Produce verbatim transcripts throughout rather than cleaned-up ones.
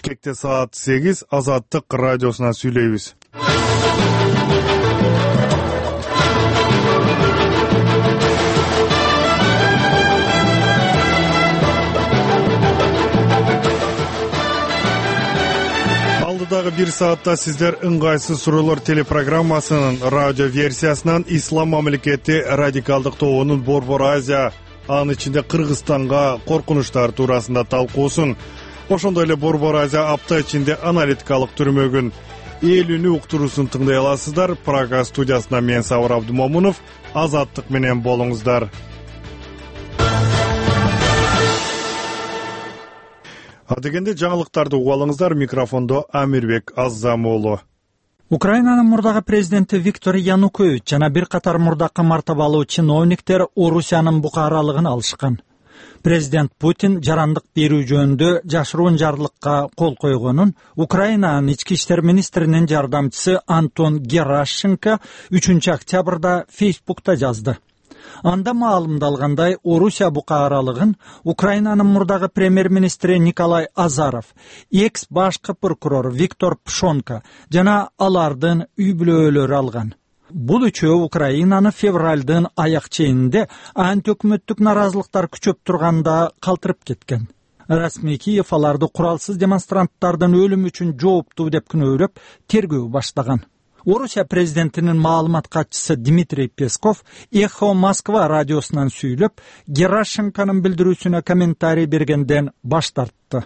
Бишкекте саат сегиз, Азаттык радиосунан сүйлөйбүз. Алдыдагы бир саатта сиздер ыңгайсыз суроолор телепрограммасынын радио версиясынан Ислам мамлекети радикалдык тобунун Борбор Азия, анын ичинде Кыргызстанга коркунучтар туурасында талкуусун, ошондой эле Борбор Азия апта ичинде аналитикалык түрмөгүн эл үнү уктуруусун тыңдай аласыздар. Прага студиясынан мен Сабыр Абдумомунов, Азаттык менен болуңуздар. Адегенде жаңылыктарды угуп алыңыздар. Микрофондо Амирбек Аззамуулу. Украинанын мурдагы президенти Виктор Янукович жана бир катар мурдакы мартабалуу чиновниктер Орусиянын букаралыгын алышкан. Президент Путин жарандык берүү жөнүндө жашыруун жарлыкка кол койгонун Украинанын ички иштер министринин жардамчысы Антон Герашенко үчүнчү октябрда Фейсбукта жазды. Анда маалымдалгандай, Орусия букаралыгын Украинанын мурдагы премьер-министри Николай Азаров, экс башкы прокурор Виктор Пшонко жана алардын үй бүлөлөрү алган. Бул үчөө Украинаны февралдын аяк ченинде анти-өкмөттүк наразылыктар күчөп турганда калтырып кеткен. Расмий Киев аларды куралсыз демонстранттардын өлүмү үчүн жооптуу деп күнөөлөп тергөө баштаган. Орусия президентинин маалымат катчысы Дмитрий Песков Эхо Москва радиосунан сүйлөп, Герашенконун билдирүүсүнө комментарий бергенден баш тартты.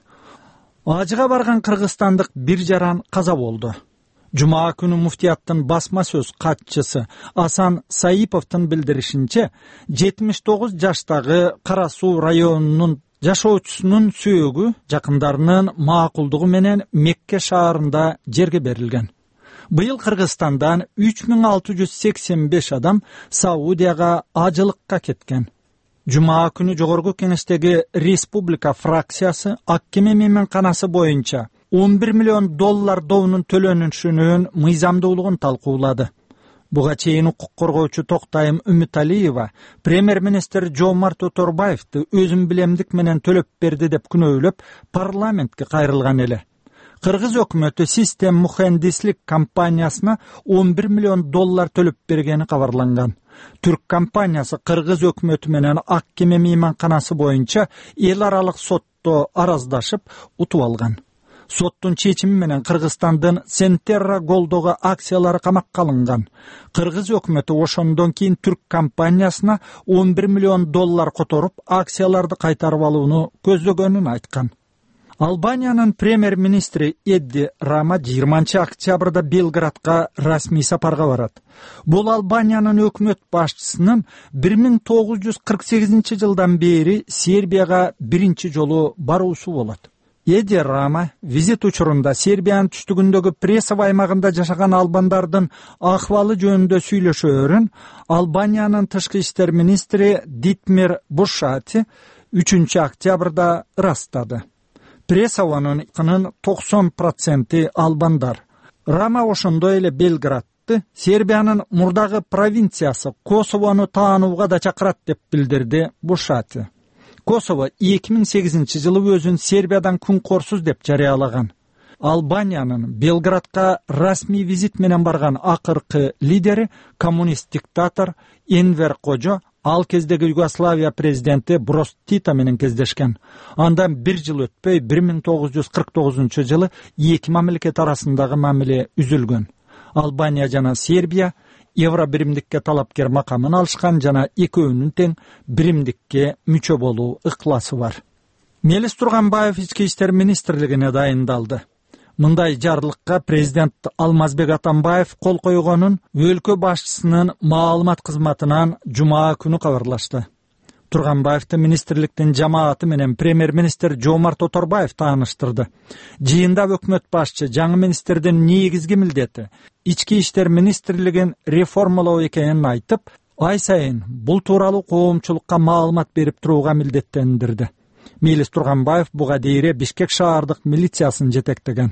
Ажыга барган кыргызстандык бир жаран каза болду. Жума күнү муфтияттын басма сөз катчысы Асан Саиповдун билдиришинче, жетимиш тогуз жаштагы Кара Суу районунун жашоочусунун сөөгү жакындарынын макулдугу менен Мекке шаарында жерге берилген. Быйыл Кыргызстандан үч миң алты жүз сексен беш адам Саудияга ажылыкка кеткен. Жума күнү Жогорку Кеңештеги Республика фракциясы ак кеме мейманканасы боюнча он бир миллион доллар добунун төлөнүшүнүн мыйзамдуулугун талкуулады. Буга чейин укук коргоочу Токтайым Үмүталиева премьер-министр Жомарт Оторбаевди өзүн билемдик менен төлөп берди деп күнөөлөп парламентке кайрылган эле. Кыргыз өкмөтү Систем мухендислик компаниясына он бир миллион доллар төлөп бергени кабарланган. Түрк компаниясы Кыргыз өкмөтү менен ак кеме мейманканасы боюнча эл аралык сотто араздашып утуп алган. Соттун чечими менен Кыргызстандын Сентерра Голдогу акциялары камакка алынган. Кыргыз өкмөтү ошондон кийин түрк компаниясына он бир миллион доллар которуп, акцияларды кайтарып алууну көздөгөнүн айткан. Албаниянын премьер-министри Эдди Рама жыйырманчы октябрда Белградка расмий сапарга барат. Бул Албаниянын өкмөт башчысынын бир миң тогуз жүз кырк сегизинчи жылдан бери Сербияга биринчи жолу баруусу болот. Эдди Рама визит учурунда Сербиянын түштүгүндөгү Пресово аймагында жашаган албандардын акыбалы жөнүндө сүйлөшөөрүн Албаниянын тышкы иштер министри Дитмир Бушати үчүнчү октябрда ырастады. Пресовонун токсон проценти албандар. Рама ошондой эле Белградты Сербиянын мурдагы провинциясы Косовону таанууга да чакырат деп билдирди Бушати. Косово эки миң сегизинчи жылы өзүн Сербиядан күн корсуз деп жарыялаган. Албаниянын Белградка расмий визит менен барган акыркы лидери коммунист диктатор Энвер Кожо ал кездеги Югославия президенти Броз Тито менен кездешкен. Андан бир жыл өтпөй бир миң тогуз жүз кырк тогузунчу жылы эки мамлекет арасындагы мамиле үзүлгөн. Албания жана Сербия евро биримдикке талапкер макамын алышкан жана экөөнүн тең биримдикке мүчө болуу ыктыласы бар. Мелис Турганбаев ички иштер министрлигине дайындалды. Мындай жарлыкка президент Алмазбек Атамбаев кол койгонун өлкө башчысынын маалымат кызматынан жума күнү кабарлашты. Турганбаевди министрликтин жамааты менен премьер-министр Жомарт Оторбаев тааныштырды. Жыйында өкмөт башчы жаңы министрдин негизги милдети ички иштер министрлигин реформалоо экенин айтып, ай сайын бул тууралуу коомчулукка маалымат берип турууга милдеттендирди. Мелис Турганбаев буга дейре Бишкек шаардык милициясын жетектеген.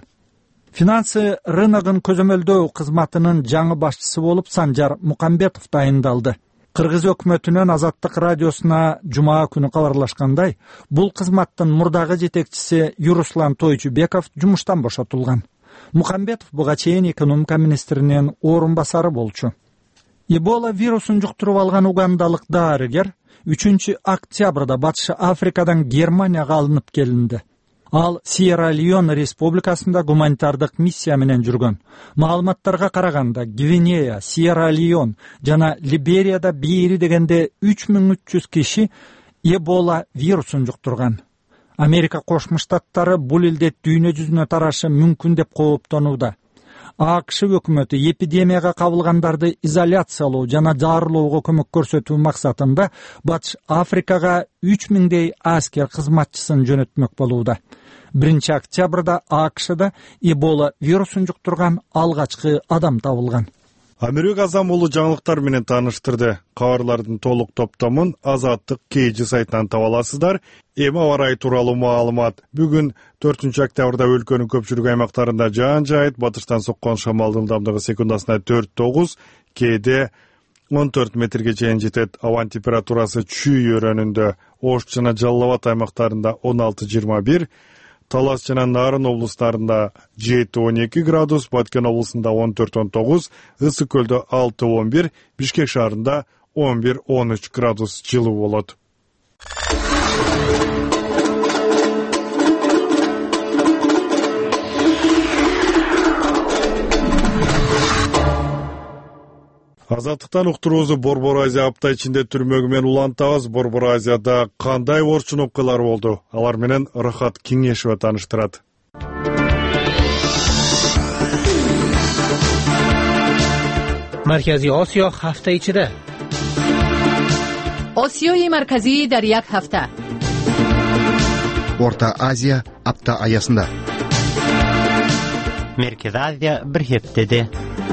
Финансы рыногун көзөмөлдөө кызматынын жаңы башчысы болуп Санжар Мукамбетов дайындалды. Кыргыз өкмөтүнүн Азаттык радиосуна жума күнү кабарлашкандай, бул кызматтын мурдагы жетекчиси Юруслан Тойчубеков жумуштан бошотулган. Мухамбетов буга чейин экономика министринин орун басары болчу. Эбола вирусун жуктуруп алган угандалык дарыгер үчүнчү октябрда Батыш Африкадан Германияга алынып келинди. Ал Сьерра-Леон республикасында гуманитардык миссия менен жүргөн. Маалыматтарга караганда, Гвинея, Сьерра-Леон жана Либерияда бери дегенде үч миң үч жүз киши Эбола вирусун жуктурган. Америка Кошмо Штаттары бул илдет дүйнө жүзүнө тарашы мүмкүн деп кооптонууда. АКШ өкмөтү эпидемияга кабылгандарды изоляциялоо жана дарылоого көмөк көрсөтүү максатында Батыш Африкага үч миңдей аскер кызматчысын жөнөтмөк болууда. биринчи октябрда АКШда Эбола вирусун жуктурган алгачкы адам табылган. Америка Азам улуу жаңылыктар менен тааныштырды. Кабарлардын толук топтомун Азаттык кей жи сайтынан таба аласыздар. Эми аба ырайы тууралуу маалымат. Бүгүн төртүнчү октябрда өлкөнүн көпчүлүк аймактарында жаан жайыт, батыштан соккон шамалдын ылдамдыгы секундасына төрт тогуз, кээде он төрт метрге чейин жетет. Абанын температурасы Чүй өрөөнүндө, Ош жана Жалал Абад аймактарында он алты жыйырма бир, Талас жана Нарын облустарында жети он эки градус, Баткен облусунда он төрт он тогуз, Ысык көлдө алты он бир, Бишкек шаарында он бир он үч градус жылуу болот. Азаттыктан уктуруубузду Борбор Азия апта ичинде түрмөгү менен улантабыз. Борбор Азияда кандай орчун окуялар болду? Алар менен Рахат Кеңешева тааныштырат. Маркази Осиё ҳафта ичида. Осиёи марказӣ дар як ҳафта. Орта Азия апта аясында. Меркези Азия бир ҳептеде.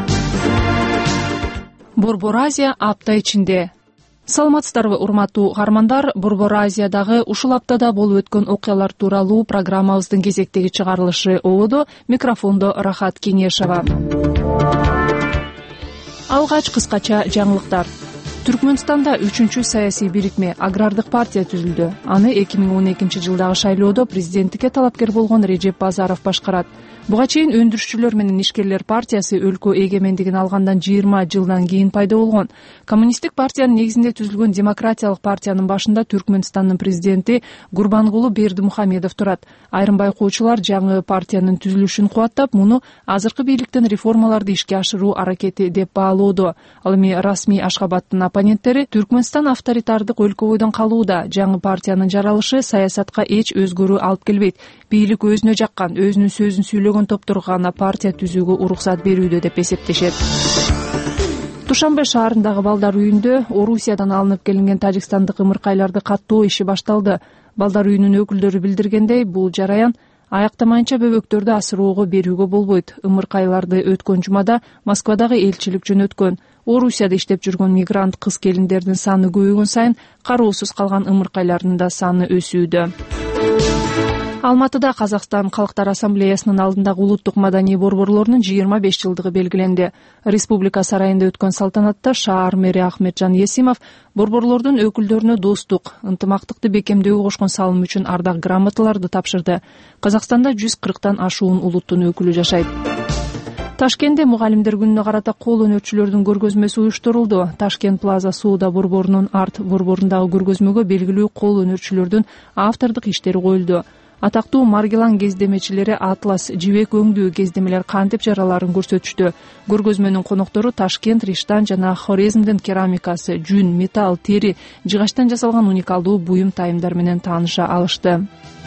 Борбор Азия апта ичинде. Саламатсыздарбы урматтуу каармандар, Борбор Азиядагы ушул аптада болуп өткөн окуялар тууралуу программабыздын кезектеги чыгарылышы болууда. Микрофондо Рахат Кеңешева. Алгач кыскача жаңылыктар. Түркмөнстанда үчүнчү саясий бирикме Агрардык партия түзүлдү. Аны эки миң он экинчи жылдагы шайлоодо президенттикке талапкер болгон Режеп Базаров башкарат. Буга чейин өндүрүшчүлөр менен ишкерлер партиясы өлкө эгемендигин алгандан жыйырма жылдан кийин пайда болгон. Коммунисттик партиянын негизинде түзүлгөн Демократиялык партиянын башында Түркмөнстандын президенти Гурбангулы Бердимухамедов турат. Айрым байкоочулар жаңы партиянын түзүлүшүн кубаттап, муну азыркы бийликтин реформаларды ишке ашыруу аракети деп баалоодо. Ал эми расмий Ашхабадтын оппоненттери Түркмөнстан авторитардык өлкө бойдон калууда. Жаңы партиянын жаралышы саясатка эч өзгөрүү алып келбейт. Бийлик өзүнө жаккан, өзүнүн сөзүн сүйлөгөн топторго гана партия түзүүгө уруксат берүүдө деп эсептешет. Душанбе шаарындагы балдар үйүндө Орусиядан алынып келинген тажикстандык ымыркайларды каттоо иши башталды. Балдар үйүнүн өкүлдөрү билдиргендей, бул жараян аяктамайынча бөбөктөрдү асыроого берүүгө болбойт. Ымыркайларды өткөн жумада Москвадагы элчилик жөнөткөн. Орусияда иштеп жүргөн мигрант кыз келиндердин саны көбөйгөн сайын кароосуз калган ымыркайлардын да саны өсүүдө. Алматыда Казакстан Калктар Ассамблеясынын алдындагы улуттук маданий борборлорунун жыйырма беш жылдыгы белгиленди. Республика сарайында өткөн салтанатта шаар мэри Ахметжан Есимов борборлордун өкүлдөрүнө достук, ынтымактыкты бекемдөөгө кошкон салым үчүн ардак грамоталарды тапшырды. Казакстанда жүз кырктан ашуун улуттун өкүлү жашайт. Ташкентте мугалимдер күнүнө карата кол өнөрчүлөрдүн көргөзмөсү уюштурулду. Ташкент Плаза Сууда борборунун арт борборундагы көргөзмөгө белгилүү кол өнөрчүлөрдүн автордук иштери коюлду. Атактуу Маргелан кездемечилери атлас жибек өңдүү кездемелер кантип жараларын көрсөтүштү. Көргөзмөнүн коноктору Ташкент, Риштан жана Хорезмдин керамикасы, жүн, металл, тери, жыгачтан жасалган уникалдуу буюм тайымдар менен тааныша алышты.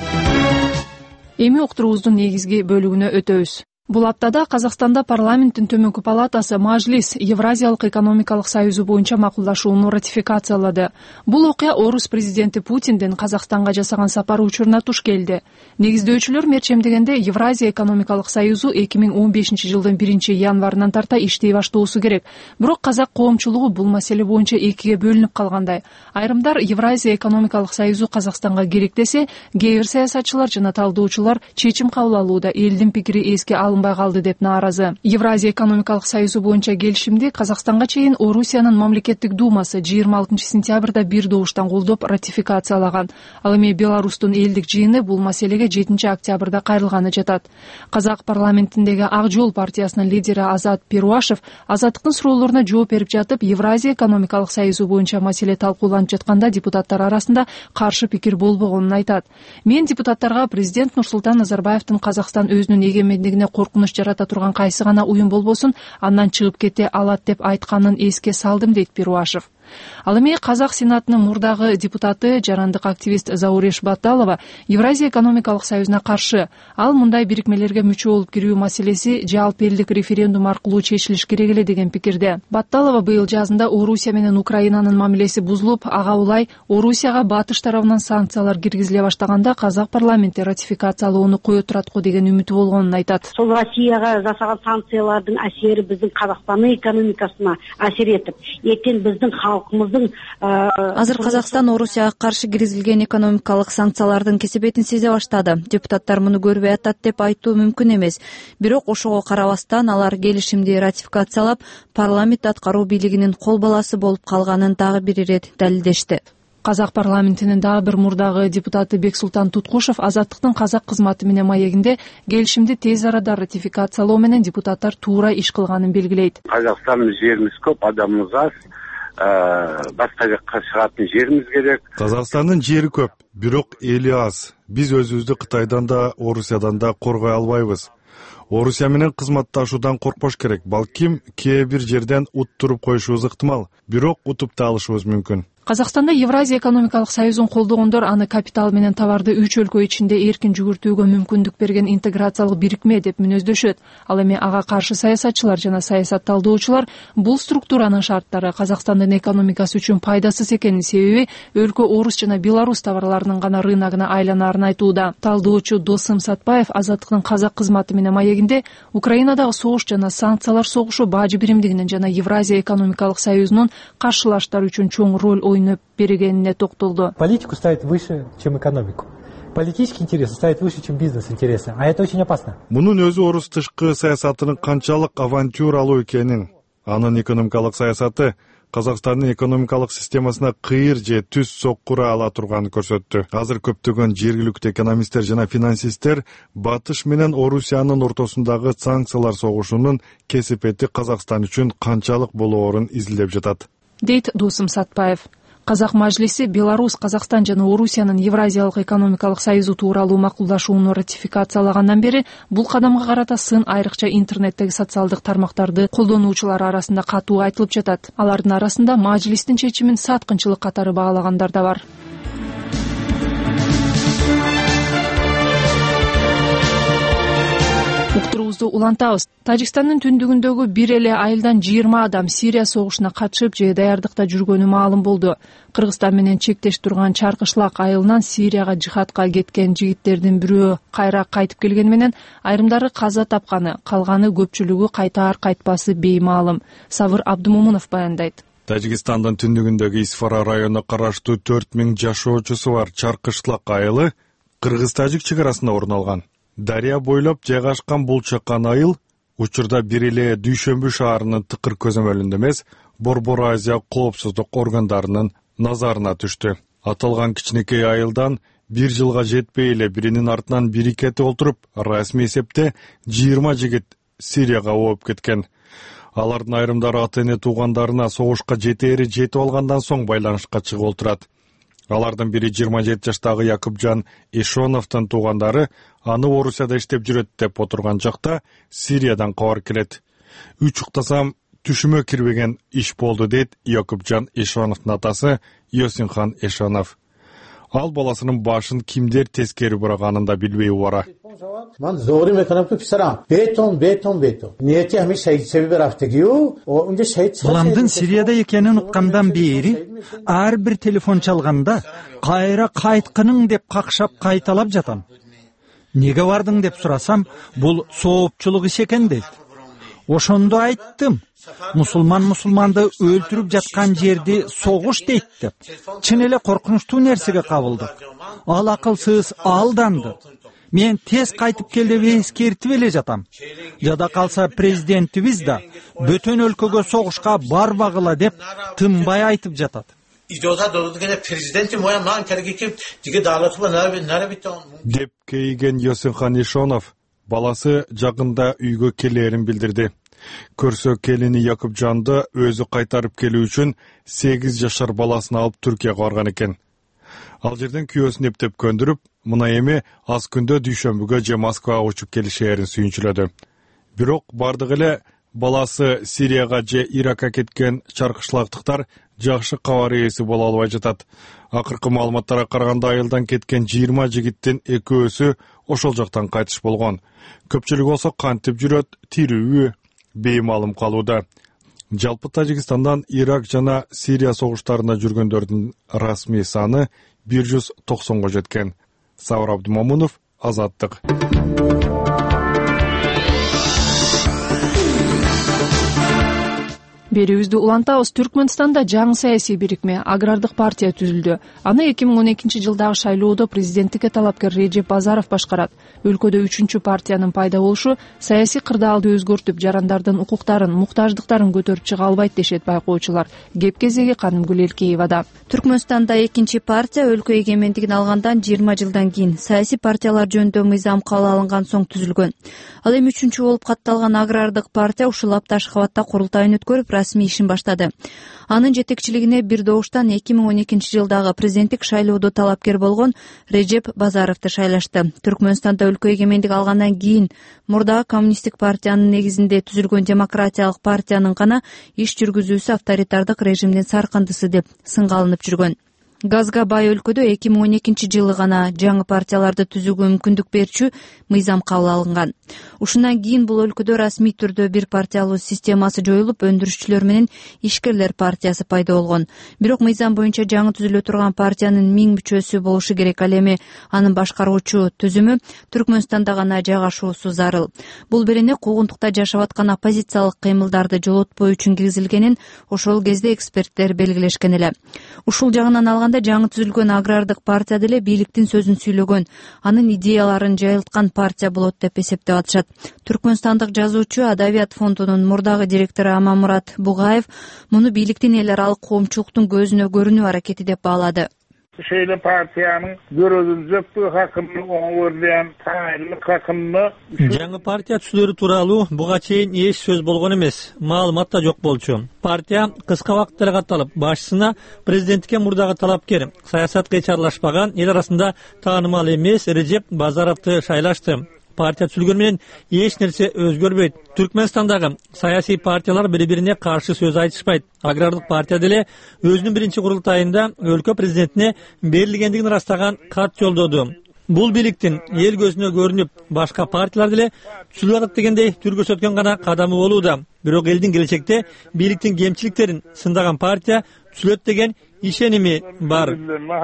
Эми уктуруубуздун негизги бөлүгүнө өтөбүз. Бул аптада Казакстанда парламенттин төмөнкү палатасы Мажлис Евразиялык экономикалык союзу боюнча макулдашууну ратификациялады. Бул окуя Орус президенти Путиндин Казакстанга жасаган сапары учуруна туш келди. Негиздөөчүлөр мерчемдегенде Евразия экономикалык союзу эки миң он бешинчи жылдын биринчи январынан тарта иштей баштоосу керек. Бирок казак коомчулугу бул маселе боюнча экиге бөлүнүп калгандай. Айрымдар Евразия экономикалык союзу Казакстанга керек десе, кээ бир саясатчылар жана талдоочулар чечим кабыл алууда элдин пикири эске алынбай алынбай калды деп нааразы. Евразия экономикалык союзу боюнча келишимди Казакстанга чейин Орусиянын мамлекеттик думасы жыйырма алтынчы сентябрда бир добуштан колдоп ратификациялаган. Ал эми Беларустун элдик жыйыны бул маселеге жетинчи октябрда кайрылганы жатат. Казак парламентиндеги Ак жол партиясынын лидери Азат Перуашев азаттыктын суроолоруна жооп берип жатып, Евразия экономикалык союзу боюнча маселе талкууланып жатканда депутаттар арасында каршы пикир болбогонун айтат. Мен депутаттарга президент Нурсултан Назарбаевдин Казакстан өзүнүн эгемендигине коркунуч жарата турган кайсы гана уюм болбосун андан чыгып кете алат деп айтканын эске салдым, дейт Перуашев. Ал эми Казак Сенатынын мурдагы депутаты, жарандык активист Зауреш Батталова Евразия экономикалык союзуна каршы. Ал мындай бирикмелерге мүчө болуп кирүү маселеси жалпы элдик референдум аркылуу чечилиш керек эле деген пикирде. Батталова быйыл жазында Орусия менен Украинанын мамилеси бузулуп, ага улай Орусияга батыш тарабынан санкциялар киргизиле баштаганда Казак парламенти ратификациялоону кое турат го деген үмүтү болгонун айтат. Сол Россияга жасаган санкциялардын асери биздин Казакстандын экономикасына асер этип, эртең биздин Азыр Казакстан Орусияга каршы киргизилген экономикалык санкциялардын кесепетин сезе баштады. Депутаттар муну көрбөй атат деп айтуу мүмкүн эмес. Бирок ошого карабастан алар келишимди ратификациялап, парламент аткаруу бийлигинин кол баласы болуп калганын дагы бир ирет далилдешти. Казак парламентинин дагы бир мурдагы депутаты Бексултан Туткушев азаттыктын казак кызматы менен маегинде келишимди тез арада ратификациялоо менен депутаттар туура иш кылганын белгилейт. Казакстандын жерибиз көп, адамыбыз аз. Башка жакка чыгатын жерибиз керек. Казакстандын жери көп, бирок эли аз. Биз өзүбүздү Кытайдан да, Орусиядан да коргой албайбыз. Орусия менен кызматташуудан коркпош керек. Балким кээ бир жерден уттуруп коюшубуз ыктымал, бирок утуп да алышыбыз мүмкүн. Казакстанда Евразия экономикалык союзун колдогондор аны капитал менен товарды үч өлкө ичинде эркин жүгүртүүгө мүмкүндүк берген интеграциялык бирикме деп мүнөздөшөт. Ал эми ага каршы саясатчылар жана саясатталдоочулар бул структуранын шарттары Казакстандын экономикасы үчүн пайдасыз экенин, себеби өлкө Орус жана Беларус товарларынын гана рыногуна айланаарын айтууда. Талдоочу Досым Сатпаев азаттыктын казак кызматы менен маегинде Украинадагы согуш жана санкциялар согушу бажы биримдигинин жана Евразия экономикалык союзунун каршылаштар үчүн чоң роль ойноп бергенине токтолду. Политику ставит выше, чем экономику. Политические интересы ставят выше, чем бизнес-интересы, а это очень опасно. Мунун өзү орус тышкы саясатынын канчалык авантюралуу экенин, анын экономикалык саясаты Казакстандын экономикалык системасына кыйыр же түз соккура ала турганын көрсөттү. Азыр көптөгөн жергиликтүү экономисттер жана финансисттер Батыш менен Орусиянын ортосундагы санкциялар согушунун кесепети Казакстан үчүн канчалык болоорун изилдеп жатат, дейт Досым Сатпаев. Казак мажлиси Беларусь, Казакстан жана Орусиянын Евразиялык экономикалык союзу тууралуу макулдашууну ратификациялагандан бери бул кадамга карата сын айрыкча интернеттеги социалдык тармактарды колдонуучулар арасында катуу айтылып жатат. Алардын арасында мажлистин чечимин саткынчылык катары баалагандар да бар. Уктуруубузду улантабыз. Тажикстандын түндүгүндөгү бир эле айылдан жыйырма адам Сирия согушуна катышып же даярдыкта жүргөнү маалым болду. Кыргызстан менен чектеш турган Чаркышлак айылынан Сирияга жихадка кеткен жигиттердин бирөө кайра кайтып келгени менен айрымдары каза тапканы, калганы көпчүлүгү кайтаар кайтпасы беймаалым. Сабыр Абдумомунов баяндайт. Тажикстандын түндүгүндөгү Исфара районуна караштуу төрт миң жашоочусу бар Чаркышлак айылы Кыргыз-Тажик чек арасында орун алган. Дария бойлоп жайгашкан бул чакан айыл учурда бир эле Дүйшөмбү шаарынын тыкыр көзөмөлүндө эмес, Борбор Азия коопсуздук органдарынын назарына түштү. Аталган кичинекей айылдан бир жылга жетпей эле биринин артынан бири кетип олтуруп, расмий эсепте жыйырма жигит Сирияга ооп кеткен. Алардын айрымдары ата-эне туугандарына согушка жетери жетип алгандан соң байланышка чыгып олтурат. Алардын бири жыйырма жети жаштагы Якупжан Ишоновдун туугандары аны Орусияда иштеп жүрөт деп отурган жакта Сириядан кабар келет. Үч уктасам түшүмө кирбеген иш болду, дейт Якупжан Ишоновдун атасы Йосинхан Ишонов. Ал баласынын башын кимдер тескери бураганын да билбей убара. من زوری میکنم تو پسرم بهتون بهتون بهتون نیتی همین شهید سبب رفتگی و اونجا شهید Баламдын Сирияда экенин уккандан бери ар бир телефон чалганда кайра кайткының деп какшап кайталап жатам. Неге бардың деп сурасам, бул соопчулук иш экен дейт. Ошондо айттым, мусулман мусулманды өлтүрүп жаткан жерди согуш дейт деп. Чын эле коркунучтуу нерсеге кабылдык. Ал акылсыз алданды. мен тез кайтып кел деп эскертип эле жатам. Жада калса президентибиз да бөтөн өлкөгө согушка барбагыла деп тынбай айтып жатат. Деп кейген Йосинхан Ишонов баласы жагында үйгө келерин билдирди. Көрсө келини Якупжанды өзү кайтарып келүү үчүн сегиз жашар баласын алып Түркияга барган экен. Ал жерден күйөөсүн эптеп көндүрүп, мына эми аз күндө дүйшөмбүгө же Москвага учуп келишээрин сүйүнчүлөдү. Бирок бардык эле баласы Сирияга же Иракка кеткен чаркышлактыктар жакшы кабар ээси боло албай жатат. Акыркы маалыматтарга караганда айылдан кеткен жыйырма жигиттин экөөсү ошол жактан кайтыш болгон. Көпчүлүгү болсо кантип жүрөт, тирүүбү, беймалым калууда. Жалпы Тажикстандан Ирак жана Сирия согуштарында жүргөндөрдүн расмий саны бир жүз токсонго жеткен. Саур Абдумамунов, Азаттык. Берүүбүздү улантабыз. Түркмөнстанда жаңы саясий бирикме агрардык партия түзүлдү. Аны эки миң он экинчи жылдагы шайлоодо президенттикке талапкер Режеп Базаров башкарат. Өлкөдө үчүнчү партиянын пайда болушу саясий кырдаалды өзгөртүп, жарандардын укуктарын, муктаждыктарын көтөрүп чыга албайт дешет байкоочулар. Кеп кезеги Канымгүл Элкеевада. Түркмөнстанда экинчи партия өлкө эгемендигин алгандан жыйырма жылдан кийин саясий партиялар жөнүндө мыйзам кабыл алынган соң түзүлгөн. Ал эми үчүнчү болуп катталган агрардык партия ушул апта Ашхабадта курултайын өткөрүп, расмий ишин баштады. Анын жетекчилигине бир добуштан эки миң он экинчи жылдагы президенттик шайлоодо талапкер болгон Режеп Базаровду шайлашты. Түркмөнстанда өлкө эгемендик алгандан кийин мурдагы коммунисттик партиянын негизинде түзүлгөн демократиялык партиянын гана иш жүргүзүүсү авторитардык режимдин саркындысы деп сынга алынып жүргөн. Газга бай өлкөдө эки миң он экинчи жылы гана жаңы партияларды түзүүгө мүмкүндүк берчү мыйзам кабыл алынган. Ушундан кийин бул өлкөдө расмий түрдө бир партиялуу системасы жоюлуп, өндүрүшчүлөр менен ишкерлер партиясы пайда болгон. Бирок мыйзам боюнча жаңы түзүлө турган партиянын миң мүчөсү болушу керек. Ал эми анын башкаруучу түзүмү Түркмөнстанда гана жайгашуусу зарыл. Бул берене куугунтукта жашап аткан оппозициялык кыймылдарды жолотпоо үчүн киргизилгенин ошол кезде эксперттер белгилешкен эле. Ушул жагынан алганда жаңы түзүлгөн агрардык партия деле бийликтин сөзүн сүйлөгөн, анын идеяларын жайылткан партия болот деп эсептеп атышат. Түркмөнстандык жазуучу Адабият фондунун мурдагы директору Амамурат Бугаев муну бийликтин эл аралык коомчулуктун көзүнө көрүнүү аракети деп баалады. Şeyle partiyanın görülücüklüğü hakkında onu verilen tayinlik hakkında жаңы партия түзүлөрү тууралуу буга чейин эч сөз болгон эмес, маалымат да жок болчу. Партия кыска убакыт эле катталып, башчысына президенттикке мурдагы талапкер, саясатка эч аралашпаган, эл арасында таанымал эмес Режеп Базаровду шайлашты. Партия түзүлгөн менен эч нерсе өзгөрбөйт. Түркмөнстандагы саясий партиялар бири-бирине каршы сөз айтышпайт. Агрардык партия деле өзүнүн биринчи курултайында өлкө президентине берилгендигин ырастаган кат жолдоду. Бул бийликтин эл көзүнө көрүнүп, башка партиялар деле түзүлүп атат дегендей тür көрсөткөн гана кадамы болууда. Бирок элдин келечекте бийликтин кемчиликтерин сындаган партия түзүлөт деген ишеними бар.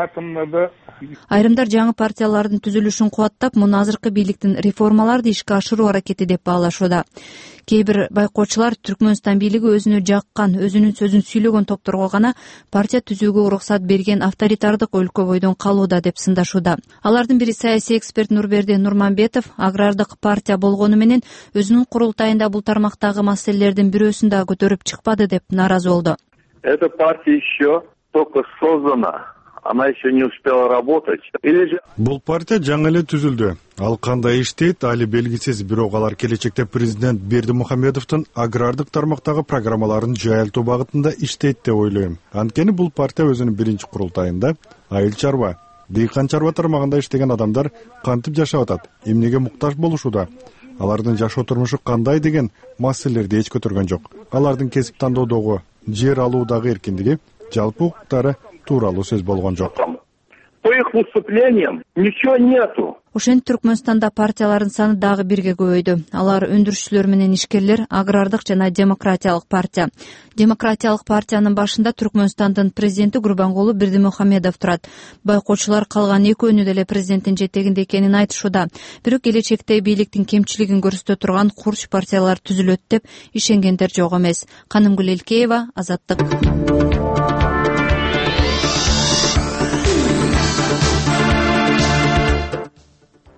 Айрымдар жаңы партиялардын түзүлүшүн кубаттап, муну азыркы бийликтин реформаларды ишке ашыруу аракети деп баалашууда. Кээ бир байкоочулар Түркмөнстан бийлиги өзүнө жаккан, өзүнүн сөзүн сүйлөгөн топторго гана партия түзүүгө уруксат берген авторитардык өлкө бойдон калууда деп сындашууда. Алардын бири саясий эксперт Нурберди Нурманбетов агрардык партия болгону менен өзүнүн курултайында бул тармактагы маселелердин бирөөсүн да көтөрүп чыкпады деп нааразы болду. Эта партия еще только создана. Она еще не успела работать. Бул партия жаңы эле түзүлдү. Ал кандай иштейт, али белгисиз, бирок алар келечекте президент Бердимухамедовдун агрардык тармактагы программаларын жайылтуу багытында иштейт деп ойлойм. Анткени бул партия өзүнүн биринчи курултайында айыл чарба, дыйкан чарба тармагында иштеген адамдар кантип жашап атат, эмнеге муктаж болушууда, алардын жашоо турмушу кандай деген маселелерди эч көтөргөн жок. Алардын кесип тандоодогу, жер алуудагы эркиндиги, жалпы укуктары тууралуу сөз болгон жок. По их выступлениям ничего нету. Ошентип Түркмөнстанда партиялардын саны дагы бирге көбөйдү. Алар өндүрүшчүлөр менен ишкерлер, агрардык жана демократиялык партия. Демократиялык партиянын башында Түркмөнстандын президенти Гурбангулы Бердимухамедов турат. Байкоочулар калган экөөнү деле президенттин жетегинде экенин айтышууда. Бирок келечекте бийликтин кемчилигин көрсөтө турган курч партиялар түзүлөт деп ишенгендер жок эмес. Канымгүл Элкеева, Азаттык.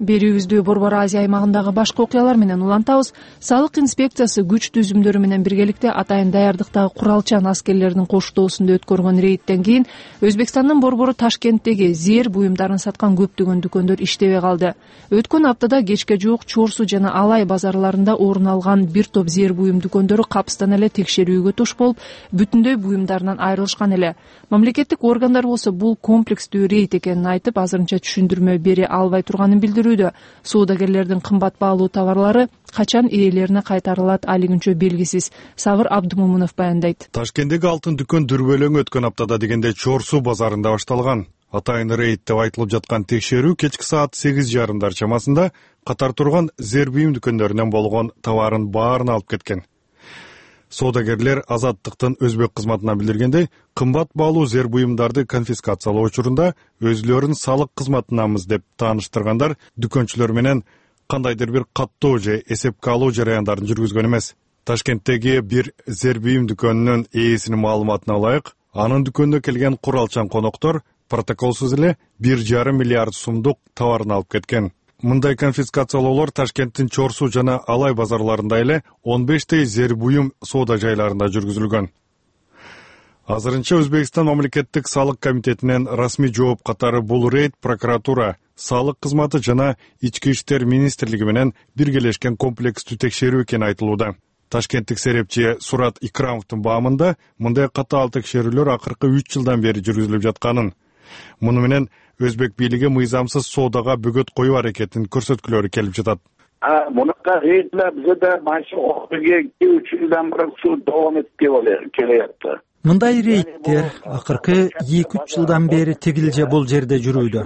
берүүбүздү Борбор Азия аймагындагы башка окуялар менен улантабыз. Салык инспекциясы күч түзүмдөрү менен биргеликте атайын даярдыктагы куралчан аскерлердин коштоосунда өткөргөн рейдтен кийин Өзбекстандын борбору Ташкенттеги зээр буюмдарын саткан көптөгөн дүкөндөр иштебей калды. Өткөн аптада кечке жуук Чор су жана Алай базарларында орун алган бир топ зээр буюм дүкөндөрү капыстан эле текшерүүгө туш болуп, бүтүндөй буюмдарынан айрылышкан эле. Мамлекеттик органдар болсо бул комплекстүү рейд экенин айтып, азырынча түшүндүрмө бере албай турганын билдирүүдө. Соодагерлердин кымбат баалуу товарлары качан ээлерине кайтарылат алигинчө белгисиз. Сабыр Абдымомунов баяндайт. Ташкенттеги алтын дүкөн дүрбөлөң өткөн аптада дегенде Чор су базарында башталган. Атайын рейд деп айтылып жаткан текшерүү кечки саат сегиз жарымдар чамасында катар турган зээр буюм дүкөндөрүнөн болгон товарын баарын алып кеткен. Соодагерлер Азаттыктын өзбек кызматына билдиргендей, кымбат баалуу зээр буюмдарды конфискациялоо учурунда өзүлөрүн салык кызматынамыз деп тааныштыргандар дүкөнчүлөр менен кандайдыр бир каттоо же эсепке алуу жараяндарын жүргүзгөн эмес. Ташкенттеги бир зээр буюм дүкөнүнүн ээсинин маалыматына ылайык, анын дүкөнүнө келген куралчан коноктор протоколсуз эле бир жарым миллиард сумдук товарын алып кеткен. Мындай конфискациялоолор Ташкенттин Чор су жана Алай базарларында эле он бештей зээр буюм соода жайларында жүргүзүлгөн. Азырынча Өзбекстан мамлекеттик салык комитетинен расмий жооп катары бул рейд прокуратура, салык кызматы жана ички иштер министрлиги менен биргелешкен комплекстүү текшерүү экени айтылууда. Ташкенттик серепчи Сурат Икрамовдун баамында мындай катаал текшерүүлөр акыркы үч жылдан бери жүргүзүлүп жатканын. Муну менен Өзбек бийлиги мыйзамсыз соодага бөгөт коюу аракетин көрсөткүлөрү келип жатат. Мунакка рейдлер бизде манча окуга үч жылдан бери ушул давам этип келеатты. Мындай рейдтер акыркы эки үч жылдан бери тигилже бул жерде жүрүүдө.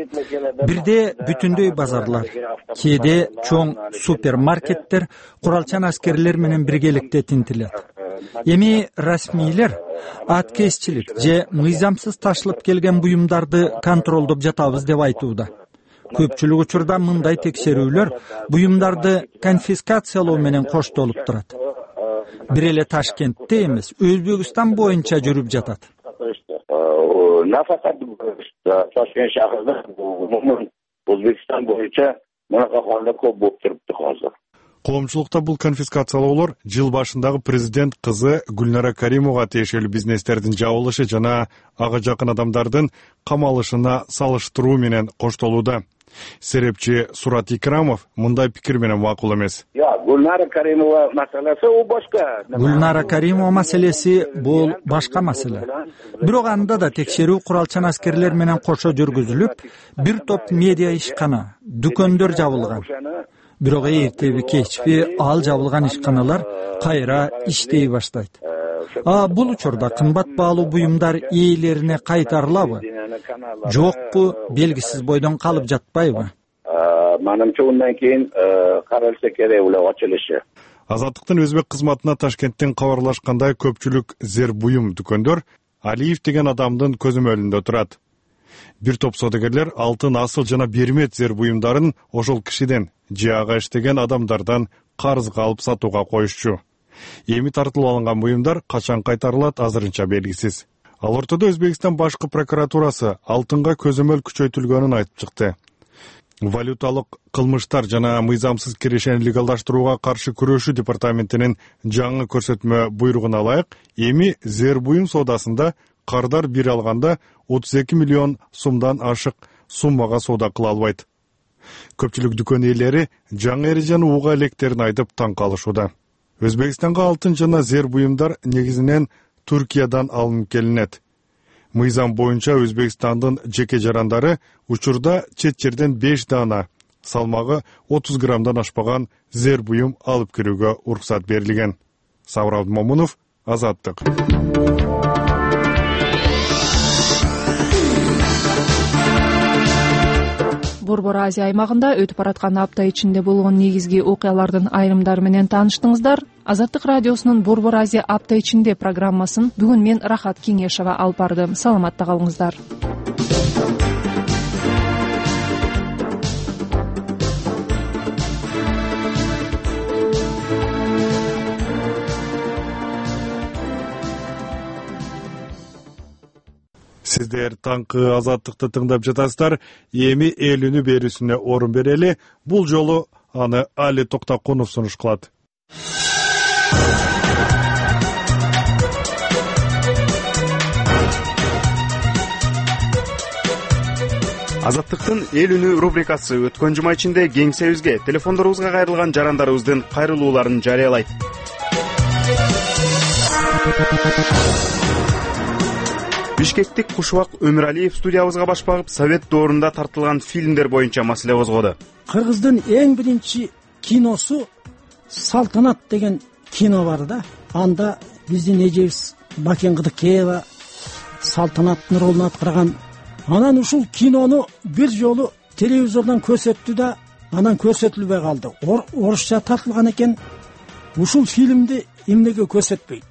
Бирде бүтүндөй базарлар, кээде чоң супермаркеттер куралчан аскерлер менен биргеликте тинтилет. Эми расмийлер аткезчилик же мыйзамсыз ташылып келген буюмдарды контролдоп жатабыз деп айтууда. Көпчүлүк учурда мындай текшерүүлөр буюмдарды конфискациялоо менен коштолуп турат. Бир эле Ташкентте эмес, Өзбекстан боюнча жүрүп жатат. Ташкент шаарында, Өзбекстан боюнча мынакай халда көп болуп турупту азыр. Коомчулукта бул конфискациялоолор жыл башындагы президент кызы Гүлнара Каримовага тиешелүү бизнестердин жабылышы жана ага жакын адамдардын камалышына салыштыруу менен коштолууда. Серепчи Сурат Икрамов мындай пикир менен макул эмес. Гүлнара Каримова маселеси у башка. Гүлнара Каримова маселеси бул башка маселе. Бирок анда да текшерүү куралчан аскерлер менен кошо жүргүзүлүп, бир топ медиа ишкана, дүкөндөр жабылган. Бирок эртеби кечпи ал жабылган ишканалар кайра иштей баштайт. А бул учурда кымбат баалуу буюмдар ээлерине кайтарылабы? Жокпу, белгисиз бойдон калып жатпайбы? Манымча ундан кийин каралса керек улап ачылышы. Азаттыктын өзбек кызматына Ташкенттен кабарлашкандай көпчүлүк зээр буюм дүкөндөр Алиев деген адамдын көзөмөлүндө турат. Бир топ соодагерлер алтын, асыл жана бермет зээр буюмдарын ошол кишиден же ага иштеген адамдардан карызга алып сатууга коюшчу. Эми тартылып алынган буюмдар качан кайтарылат азырынча белгисиз. Ал ортодо Өзбекстан башкы прокуратурасы алтынга көзөмөл күчөйтүлгөнүн айтып чыкты. Валюталык кылмыштар жана мыйзамсыз кирешени легалдаштырууга каршы күрөшүү департаментинин жаңы көрсөтмө буйругуна ылайык, эми зээр буюм соодасында кардар бир алганда отуз эки миллион сумдан ашык суммага соода кыла албайт. Көпчүлүк дүкөн ээлери жаңы эрежени уга электерин айтып таң калышууда. Өзбекстанга алтын жана зээр буюмдар негизинен Туркиядан алынып келинет. Мыйзам боюнча Өзбекстандын жеке жарандары учурда чет жерден беш дана, салмагы отуз граммдан ашпаган зээр буюм алып кирүүгө уруксат берилген. Сабыр Абдымомунов, Азаттык. Борбор Азия аймагында өтүп бараткан апта ичинде болгон негизги окуялардын айрымдары менен тааныштыңыздар. Азаттык радиосунун Борбор Азия апта ичинде программасын бүгүн мен Рахат Кеңешова алып бардым. Саламатта калыңыздар. сиздер таңкы Азаттыкты тыңдап жатасыздар. Эми эл үнү берүүсүнө орун берели. Бул жолу аны Али Токтокунов сунуш кылат. Азаттыктын эл үнү рубрикасы өткөн жума ичинде кеңсебизге, телефондорубузга кайрылган жарандарыбыздын кайрылууларын жарыялайт. Бишкектик Кушубак Өмүралиев студиябызга баш багып, совет доорунда тартылган фильмдер боюнча маселе козгоду. Кыргыздын эң биринчи киносу Салтанат деген кино бар да. Анда биздин эжебиз Бакен Кыдыкеева Салтанаттын ролун аткарган. Анан ушул кинону бир жолу телевизордон көрсөттү да, анан көрсөтүлбөй калды. Орусча тартылган экен. Ушул фильмди эмнеге көрсөтпөйт?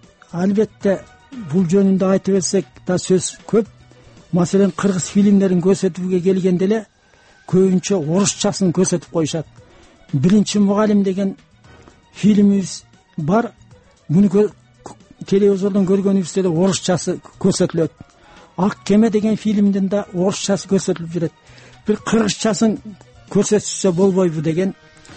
Албетте бул жөнүндө айтып берсек да сөз көп. Маселен, кыргыз фильмдерин көрсөтүүгө келгенде эле көбүнчө орусчасын көрсөтүп коюшат. Биринчи мугалим деген фильмибиз бар. Муну телевизордон көргөнүбүздө эле орусчасы көрсөтүлөт. Ак кеме деген фильмдин да орусчасы көрсөтүлүп жүрөт. Бир кыргызчасын көрсөтүшсө болбойбу деген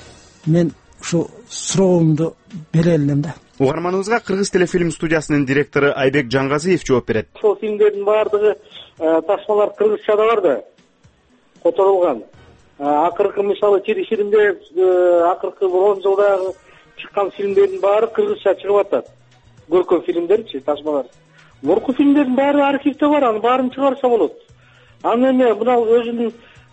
мен ушу суроомду бере элем да. Угарманыбызга Кыргыз телефильм студиясынын директору Айбек Жангазиев жооп берет. Ошол фильмдердин баардыгы тасмалар кыргызчада бар да, которулган. Акыркы мисалы Чириширинде акыркы он жылдагы чыккан фильмдердин баары кыргызча чыгып атат. Көркөм фильмдерчи, тасмалар. Мурку фильмдердин баары архивде бар, аны баарын чыгарса болот. Аны эме мына өзүнүн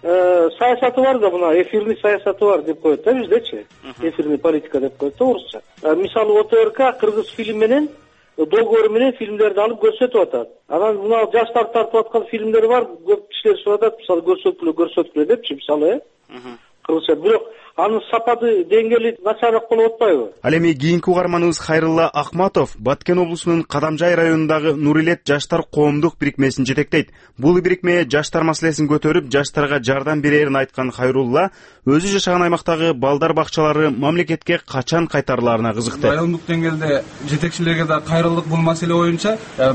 саясаты бар да, мына эфирный саясаты бар деп коет да биздечи. Эфирный политика деп коет да орусча. Мисалы О Т Р К кыргыз фильм менен, договору менен фильмдерди алып көрсөтүп атат. Анан мына жаштар тартып аткан фильмдер бар, көп кишилер сурап атат, мисалы көрсөткүлө, көрсөткүлө депчи, мисалы, э? Кыргызча. Бирок анын сапаты деңгээли начарыраак болуп атпайбы? Ал эми кийинки угарманыбыз Хайрулла Акматов Баткен облусунун Кадамжай районундагы Нурилет жаштар коомдук бирикмесин жетектейт. Бул бирикме жаштар маселесин көтөрүп, жаштарга жардам берерин айткан Хайрулла өзү жашаган аймактагы балдар бакчалары мамлекетке качан кайтарыларына кызыкты. Райондук деңгээлде жетекчилерге да кайрылдык бул маселе боюнча.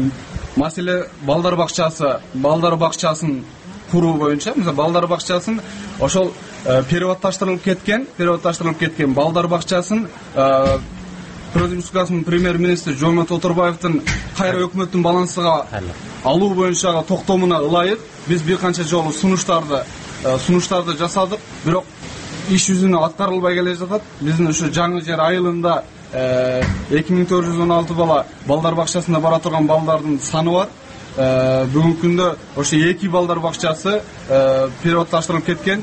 Маселе балдар бакчасы, балдар бакчасын куруу боюнча, мисалы балдар бакчасын ошол переводташтырылып кеткен, переводташтырылып кеткен балдар бакчасын Республикасынын премьер-министри Жомарт Оторбаевдин кайра өкмөттүн балансыга алуу боюнча токтомуна ылайык биз бир канча жолу сунуштарды сунуштарды жасадык, бирок иш жүзүнө аткарылбай келе жатат. Биздин ушу Жаңы Жер айылында эки миң төрт жүз он алты бала балдар бакчасына бара турган балдардын саны бар. Бүгүнкү күндө ошо эки балдар бакчасы переводташтырылып кеткен.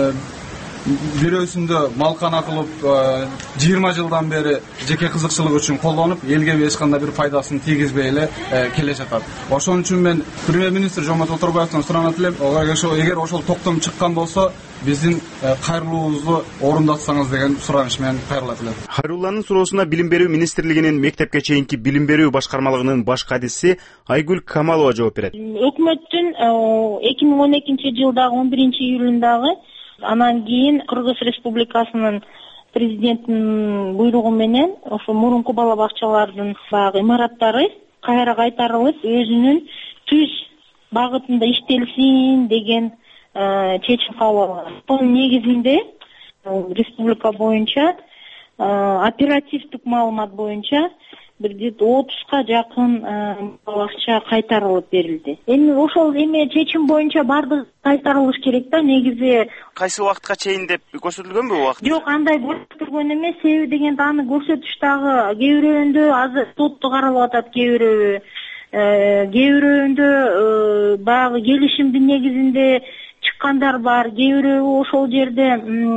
Бирөөсүндө малкана кылып жыйырма жылдан бери жеке кызыкчылык үчүн колдонуп, элге эч кандай бир пайдасын тийгизбей эле келе жатат. Ошон үчүн мен премьер-министр Жомарт Оторбаевден суранат элем, эгер ошол токтом чыккан болсо, биздин кайрылуубузду орундатсаңыз деген сураныш менен кайрылат элем. Хайрулланын суроосуна Билим берүү министрлигинин мектепке чейинки билим берүү башкармалыгынын баш кадиси Айгүл Камалова жооп берет. Өкмөттүн эки миң он экинчи жылдагы он биринчи июлундагы, анан кийин Кыргыз Республикасынын президентинин буйругу менен ошо мурунку бала бакчалардын баягы имараттары кайра кайтарылып, өзүнүн түз багытында иштелсин деген чечим кабыл алган. Бунун негизинде республика боюнча оперативдик маалымат боюнча бир отузга жакын бакча кайтарылып берилди. Эми ошол эме чечим боюнча бардыгы кайтарылыш керек да, негизи. Кайсы убакытка чейин деп көрсөтүлгөнбү убакыт? Жок, андай көрсөтүлгөн эмес. Себеби дегенде аны көрсөтүш дагы кээ бирөөндө азыр сотто каралып атат, кээ бирөө кээ бирөөндө баягы келишимдин негизинде чыккандар бар, кээ бирөө ошол жерде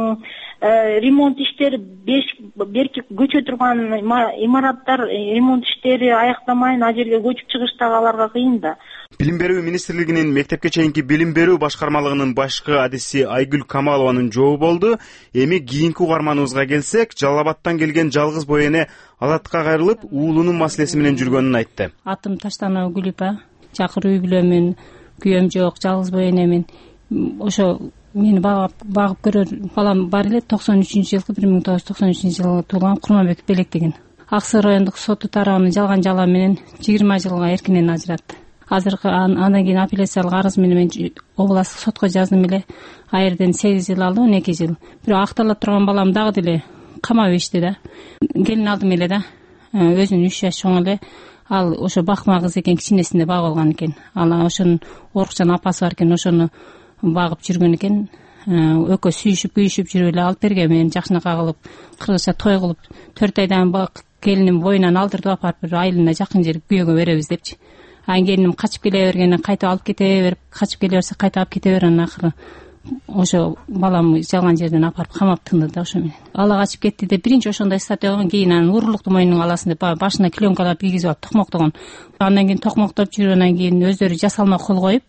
ремонт иштери берки көчө турган имараттар ремонт иштери аяктамайын а жерге көчүп чыгыш дагы аларга кыйын да. Билим берүү министрлигинин мектепке чейинки билим берүү башкармалыгынын башкы адиси Айгүл Камалованын жообу болду. Эми кийинки угарманыбызга келсек, Жалал Абадтан келген жалгыз бой эне Азаттыкка кайрылып, уулунун маселеси менен жүргөнүн айтты. Атым Таштанова Гүлипа, чакыр үй бүлөмүн, күйөөм жок, жалгыз бой энемин. Ошо мени багып багып көрөр балам бар эле. токсон үчүнчү жылкы бир миң тогуз жүз токсон үчүнчү жылы туулган Курманбек Белек деген. Ак Суу райондук соту тарабынан жалган жала менен жыйырма жылга эркинен ажыратты. азыркы андан кийин апелляциялык арыз менен мен областтык сотко жаздым эле. А жерден сегиз жыл алды, он эки жыл. Бирок актала турган балам дагы деле камап ишти да. Келин алдым эле да. Өзүнүн үч жаш чоң эле. Ал ошо бакма кыз экен, кичинесинде багып алган экен. Ал ошонун Орукчан апасы бар экен, ошону багып жүргөн экен. Экөө сүйүшүп күйүшүп жүрүп эле алып берген, мен жакшынакай кылып кыргызча той кылып төрт айдан келиним боюнан алдыртып апарып бир айылына жакын жер күйөөгө беребиз депчи. Анан келиним качып келе бергенен кайтып алып кете берип, качып келе берсе кайтып алып кете берген, акыры ошо баламды жалган жерден апарып камап тынды да ошо менен. Ала качып кетти деп биринчи ошондой статья койгон, кийин анан уурулукту мойнуңа аласың деп башына клеенкалар кийгизип алып токмоктогон. Андан кийин токмоктоп жүргөндөн кийин өздөрү жасалма кол коюп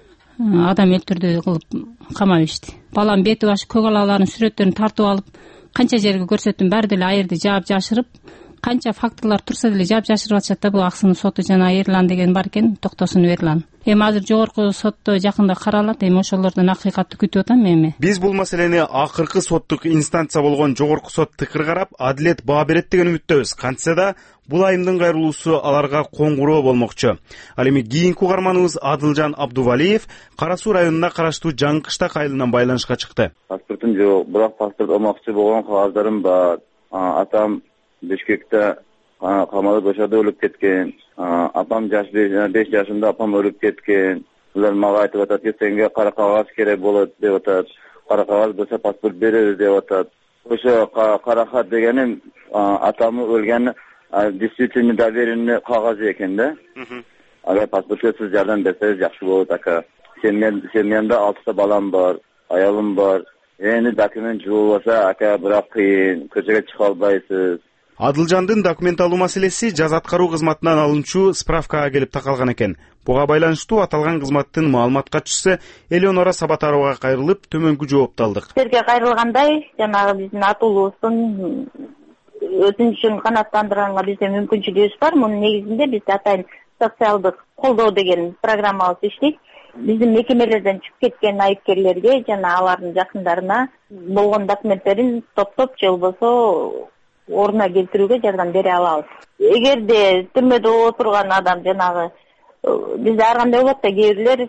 адам өлтүрдү кылып камап ишти. Балам бети башы көк алаларын сүрөттөрүн тартып алып канча жерге көрсөттүм, баары деле аерди жаап жашырып, канча фактылар турса деле жаап жашырып атышат да. Бул Аксынын соту жана Эрлан деген бар экен, Токтосун Эрлан. Эми азыр жогорку сотто жакында каралат, эми ошолордон акыйкатты күтүп атам эми. Биз бул маселени акыркы соттук инстанция болгон жогорку сот тыкыр карап, адилет баа берет деген үмүттөбүз. Кантса да бул айымдын кайрылуусу аларга коңгуроо болмокчу. Ал эми кийинки угарманыбыз Адылжан Абдувалиев Кара Суу районуна караштуу Жаңкыштак айылынан байланышка чыкты. Паспортум жок, бирок паспорт алмакчы болгон кагаздарым бар. Атам Бишкекте камалып ошодо өлүп кеткен. Апам жаш беш жашында апам өлүп кеткен. Булар мага айтып атат, сенге кара кагаз керек болот деп атат. Кара кагаз болсо паспорт беребиз деп атат. Ошо кара кагаз дегеним атамы өлгөн действительно доверенный кагаз экен да. Агар паспортко сиз жардам берсеңиз жакшы болот ака. Семьямда алтыта балам бар, аялым бар. Эми документ жууласа ака, бирок кыйын, көчөгө чыга албайсыз. Адылжандын документ алуу маселеси жаз аткаруу кызматынан алынчу справкага келип такалган экен. Буга байланыштуу аталган кызматтын маалымат катчысы Элеонора Сабатаровага кайрылып төмөнкү жоопту алдык. Силерге кайрылгандай, жанагы биздин атуулуубуздун өзүн үчүн канааттандырганга бизде мүмкүнчүлүгүбүз бар. Мунун негизинде биз атайын социалдык колдоо деген программабыз иштейт. Биздин мекемелерден чыгып кеткен айыпкерлерге жана алардын жакындарына болгон документтерин топтоп же болбосо ордуна келтирүүгө жардам бере алабыз. Эгерде түрмөдө отурган адам жанагы бизде ар кандай болот да, кээ бирлер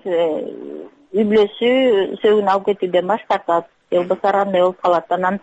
үй бүлөсү сөөгүн алып кетүүдөн баш тартат, же болбосо ар кандай болуп калат. Анан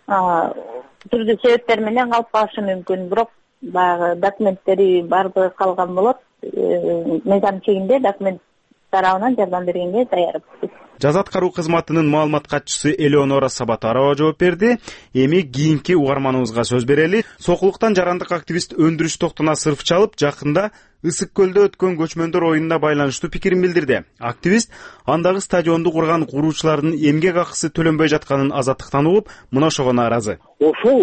түрдүү себептер менен калып калышы мүмкүн, бирок баягы документтери баардыгы калган болот. Мыйзам чегинде документ тарабынан жардам бергенге даярбыз. Жаз аткаруу кызматынын маалымат катчысы Элеонора Сабатарова жооп берди. Эми кийинки угарманыбызга сөз берели. Сокулуктан жарандык активист Өндүрүш Токтонасыров чалып жакында Ысык көлдө өткөн көчмөндөр оюнуна байланыштуу пикирин билдирди. Активист андагы стадионду курган куруучулардын эмгек акысы төлөнбөй жатканын азаттыктан угуп, мына ошого нааразы. Ошол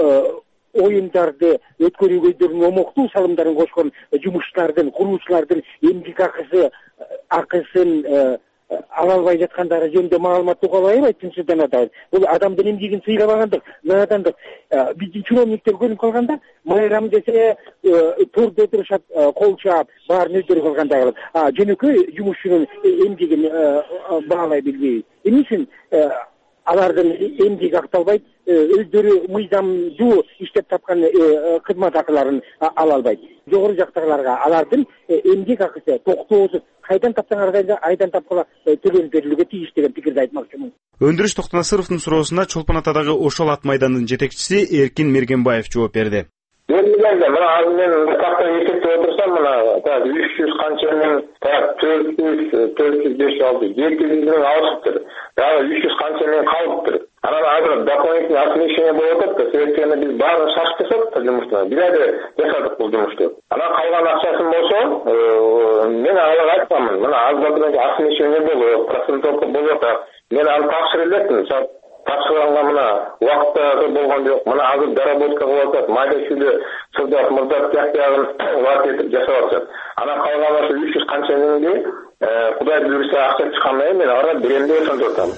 оюндарды өткөрүүгөйдөрдүн омоктуу салымдарын кошкон жумушчулардын, куруучулардын эмгек акысы акысын ала албай жаткандары жөнүндө маалымат угуп албайбы? Айтыңызчы атайын. Бул адамдын эмгегин сыйламагандык, надандык. Биздин чиновниктер көрүнүп калганда, майрам десе төрдө отурушат, кол чаап, баарын өздөрү кылгандай кылып. Жөнөкөй жумушчунун эмгегин баалай билбейбиз. Эмне үчүн алардын эмгеги акталбайт, өздөрү мыйзамдуу иштеп тапкан кызмат акыларын ала албайт. Жогору жактагыларга алардын эмгек акысы токтоосуз кайдан тапсаңар айдан тапкыла төлөнүп берилүүгө тийиш деген пикирди айтмакчымын. Өндүрүш Токтонасыровдун суроосуна Чолпон Атадагы Ошол ат майданынын жетекчиси Эркин Мергенбаев жооп берди. Мен билгенде мына азыр мен тактан эсептеп отурсам, мына үч жүз канча миң, төрт жүз, төрт жүз беш, алты жүз, жети жүз миң алышыптыр. Дагы үч жүз канча миң калыптыр. Анан азыр дополнительный отмещение болуп атат да, себептен биз баарын шашып жасадык да жумушту. Бир айда жасадык бул жумушту. Анан калган акчасын болсо, мен алага айтканмын. Мына азыркы отмещение болуп, процентовка болуп атат. Мен аны тапшырып электим. Тапшырганга мына убакыттагы болгон жок. Мына азыр доработка кылып атат. Майда чүйдө сырдап мырдап тиякягын убакыт этип жасап атат. Анан калган ошо үч жүз канча миңди Кудай буйруса акча чыккандан мен ара берем деп ошентип атам.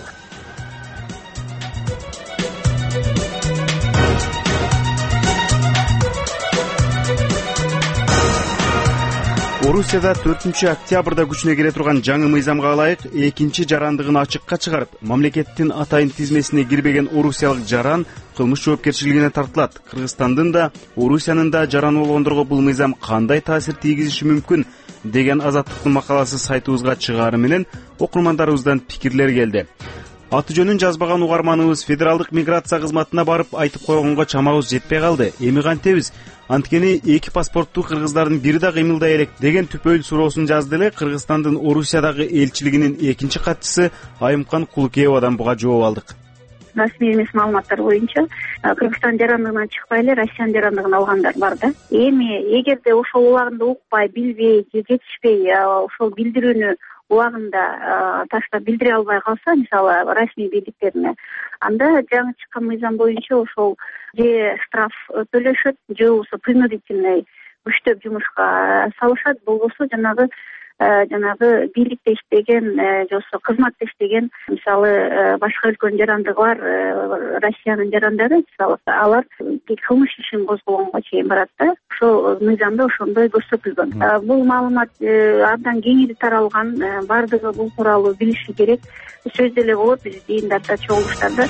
Орусияда төртүнчү октябрда күчүнө кире турган жаңы мыйзамга ылайык экинчи жарандыгын ачыкка чыгарып, мамлекеттин атайын тизмесине кирбеген орусиялык жаран кылмыш жоопкерчилигине тартылат. Кыргызстандын да, Орусиянын да жараны болгондорго бул мыйзам кандай таасир тийгизиши мүмкүн? деген Азаттыктын макаласы сайтыбызга чыгаары менен окурмандарыбыздан пикирлер келди. Аты жөнүн жазбаган угарманыбыз федералдык миграция кызматына барып айтып койгонго чамабыз жетпей калды. Эми кантебиз? Анткени эки паспорттуу кыргыздардын бири да кыймылдай элек деген түпөйл суроосун жазды эле Кыргызстандын Орусиядагы элчилигинин экинчи катчысы Айымкан Кулукеевадан буга жооп алдык. Расмий эмес маалыматтар боюнча Кыргызстан жарандыгынан чыкпай эле Россиянын жарандыгын алгандар бар да. Эми эгерде ошол убагында укпай, билбей, же жетишпей ошол билдирүүнү убагында таштап билдире албай калса, мисалы расмий бийликтерине, анда жаңы чыккан мыйзам боюнча ошол же штраф төлөшөт, же болбосо принудительный күчтөп жумушка салышат, болбосо жанагы жанагы бийликте иштеген же болбосо кызматта иштеген, мисалы башка өлкөнүн жарандыгы бар, Россиянын жарандары, мисалы алар кылмыш ишин козгогонго чейин барат да. Ошол мыйзамда ошондой көрсөтүлгөн. Бул маалымат абдан кеңири таралган, бардыгы бул тууралуу билиши керек. Сөз деле болот биз жыйындарда, чогулуштарда.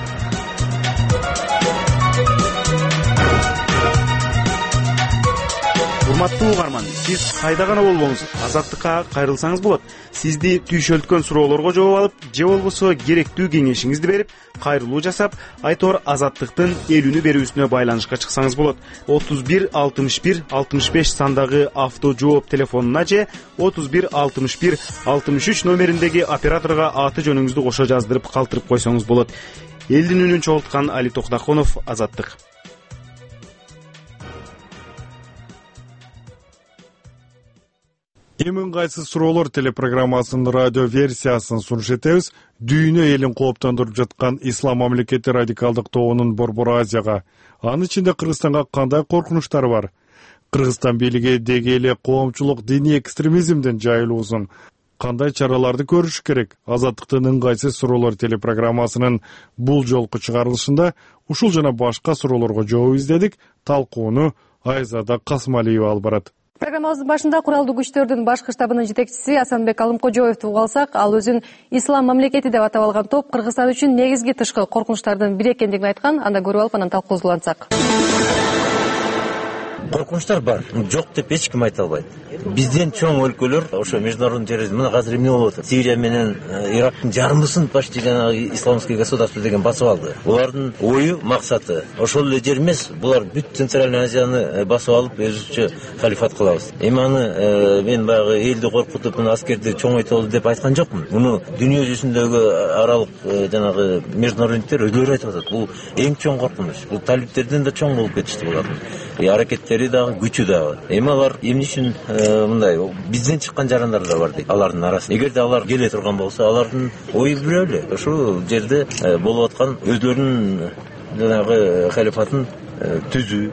Урматтуу угарман, сиз кайда гана болбоңуз, Азаттыкка кайрылсаңыз болот. Сизди түйшөлткөн суроолорго жооп алып, же болбосо керектүү кеңешиңизди берип, кайрылуу жасап, айтор Азаттыктын элүүнү берүүсүнө байланышка чыксаңыз болот. отуз бир алтымыш бир алтымыш беш сандагы авто жооп телефонуна же отуз бир алтымыш бир алтымыш үч номериндеги операторго аты жөнүңүздү кошо жаздырып калтырып койсоңуз болот. Элдин үнүн чогулткан Али Токтаконов, Азаттык. Эми ыңгайсыз суроолор телепрограммасынын радио версиясын сунуш этебиз. Дүйнө элин кооптондуруп жаткан Ислам мамлекети радикалдык тобунун Борбор Азияга, анын ичинде Кыргызстанга кандай коркунучтары бар? Кыргызстан бийлиги деги эле коомчулук диний экстремизмден жайылуусун кандай чараларды көрүш керек? Азаттыктын ыңгайсыз суроолор телепрограммасынын бул жолку чыгарылышында ушул жана башка суроолорго жооп издедик. Талкууну Айзада Касмалиева алып барат. Программабыздын башында куралдуу күчтөрдүн башкы штабынын жетекчиси Асанбек Алымкожоевду угуп алсак, ал өзүн Ислам мамлекети деп атап алган топ Кыргызстан үчүн негизги тышкы коркунучтардын бири экендигин айткан. Анда көрүп алып анан талкуусулансак. Коркунучтар бар, жок деп эч ким айта албайт. Бизден чоң өлкөлөр ошо международный терроризм, мына азыр эмне болуп атат? Сирия менен Ирактын жарымысын почти жанагы исламский государство деген басып алды. Булардын ою, максаты ошол эле жер эмес, булар бүт Центральный Азияны басып алып, өзүчө халифат кылабыз. Эми аны мен баягы элди коркутуп, мына аскерди чоңойтолду деп айткан жокмун. Муну дүйнө жүзүндөгү аралык жанагы международниктер өздөрү айтып атат. Бул эң чоң коркунуч. Бул талиптерден да чоң болуп кетишти булардын. Аракеттери дагы, күчү дагы. Эми алар эмне үчүн мындай бизден чыккан жарандар да бар дейт алардын арасында. Эгерде алар келе турган болсо, алардын ою бирөө эле. Ошол жерде болуп аткан өздөрүнүн жанагы халифатын түзүү.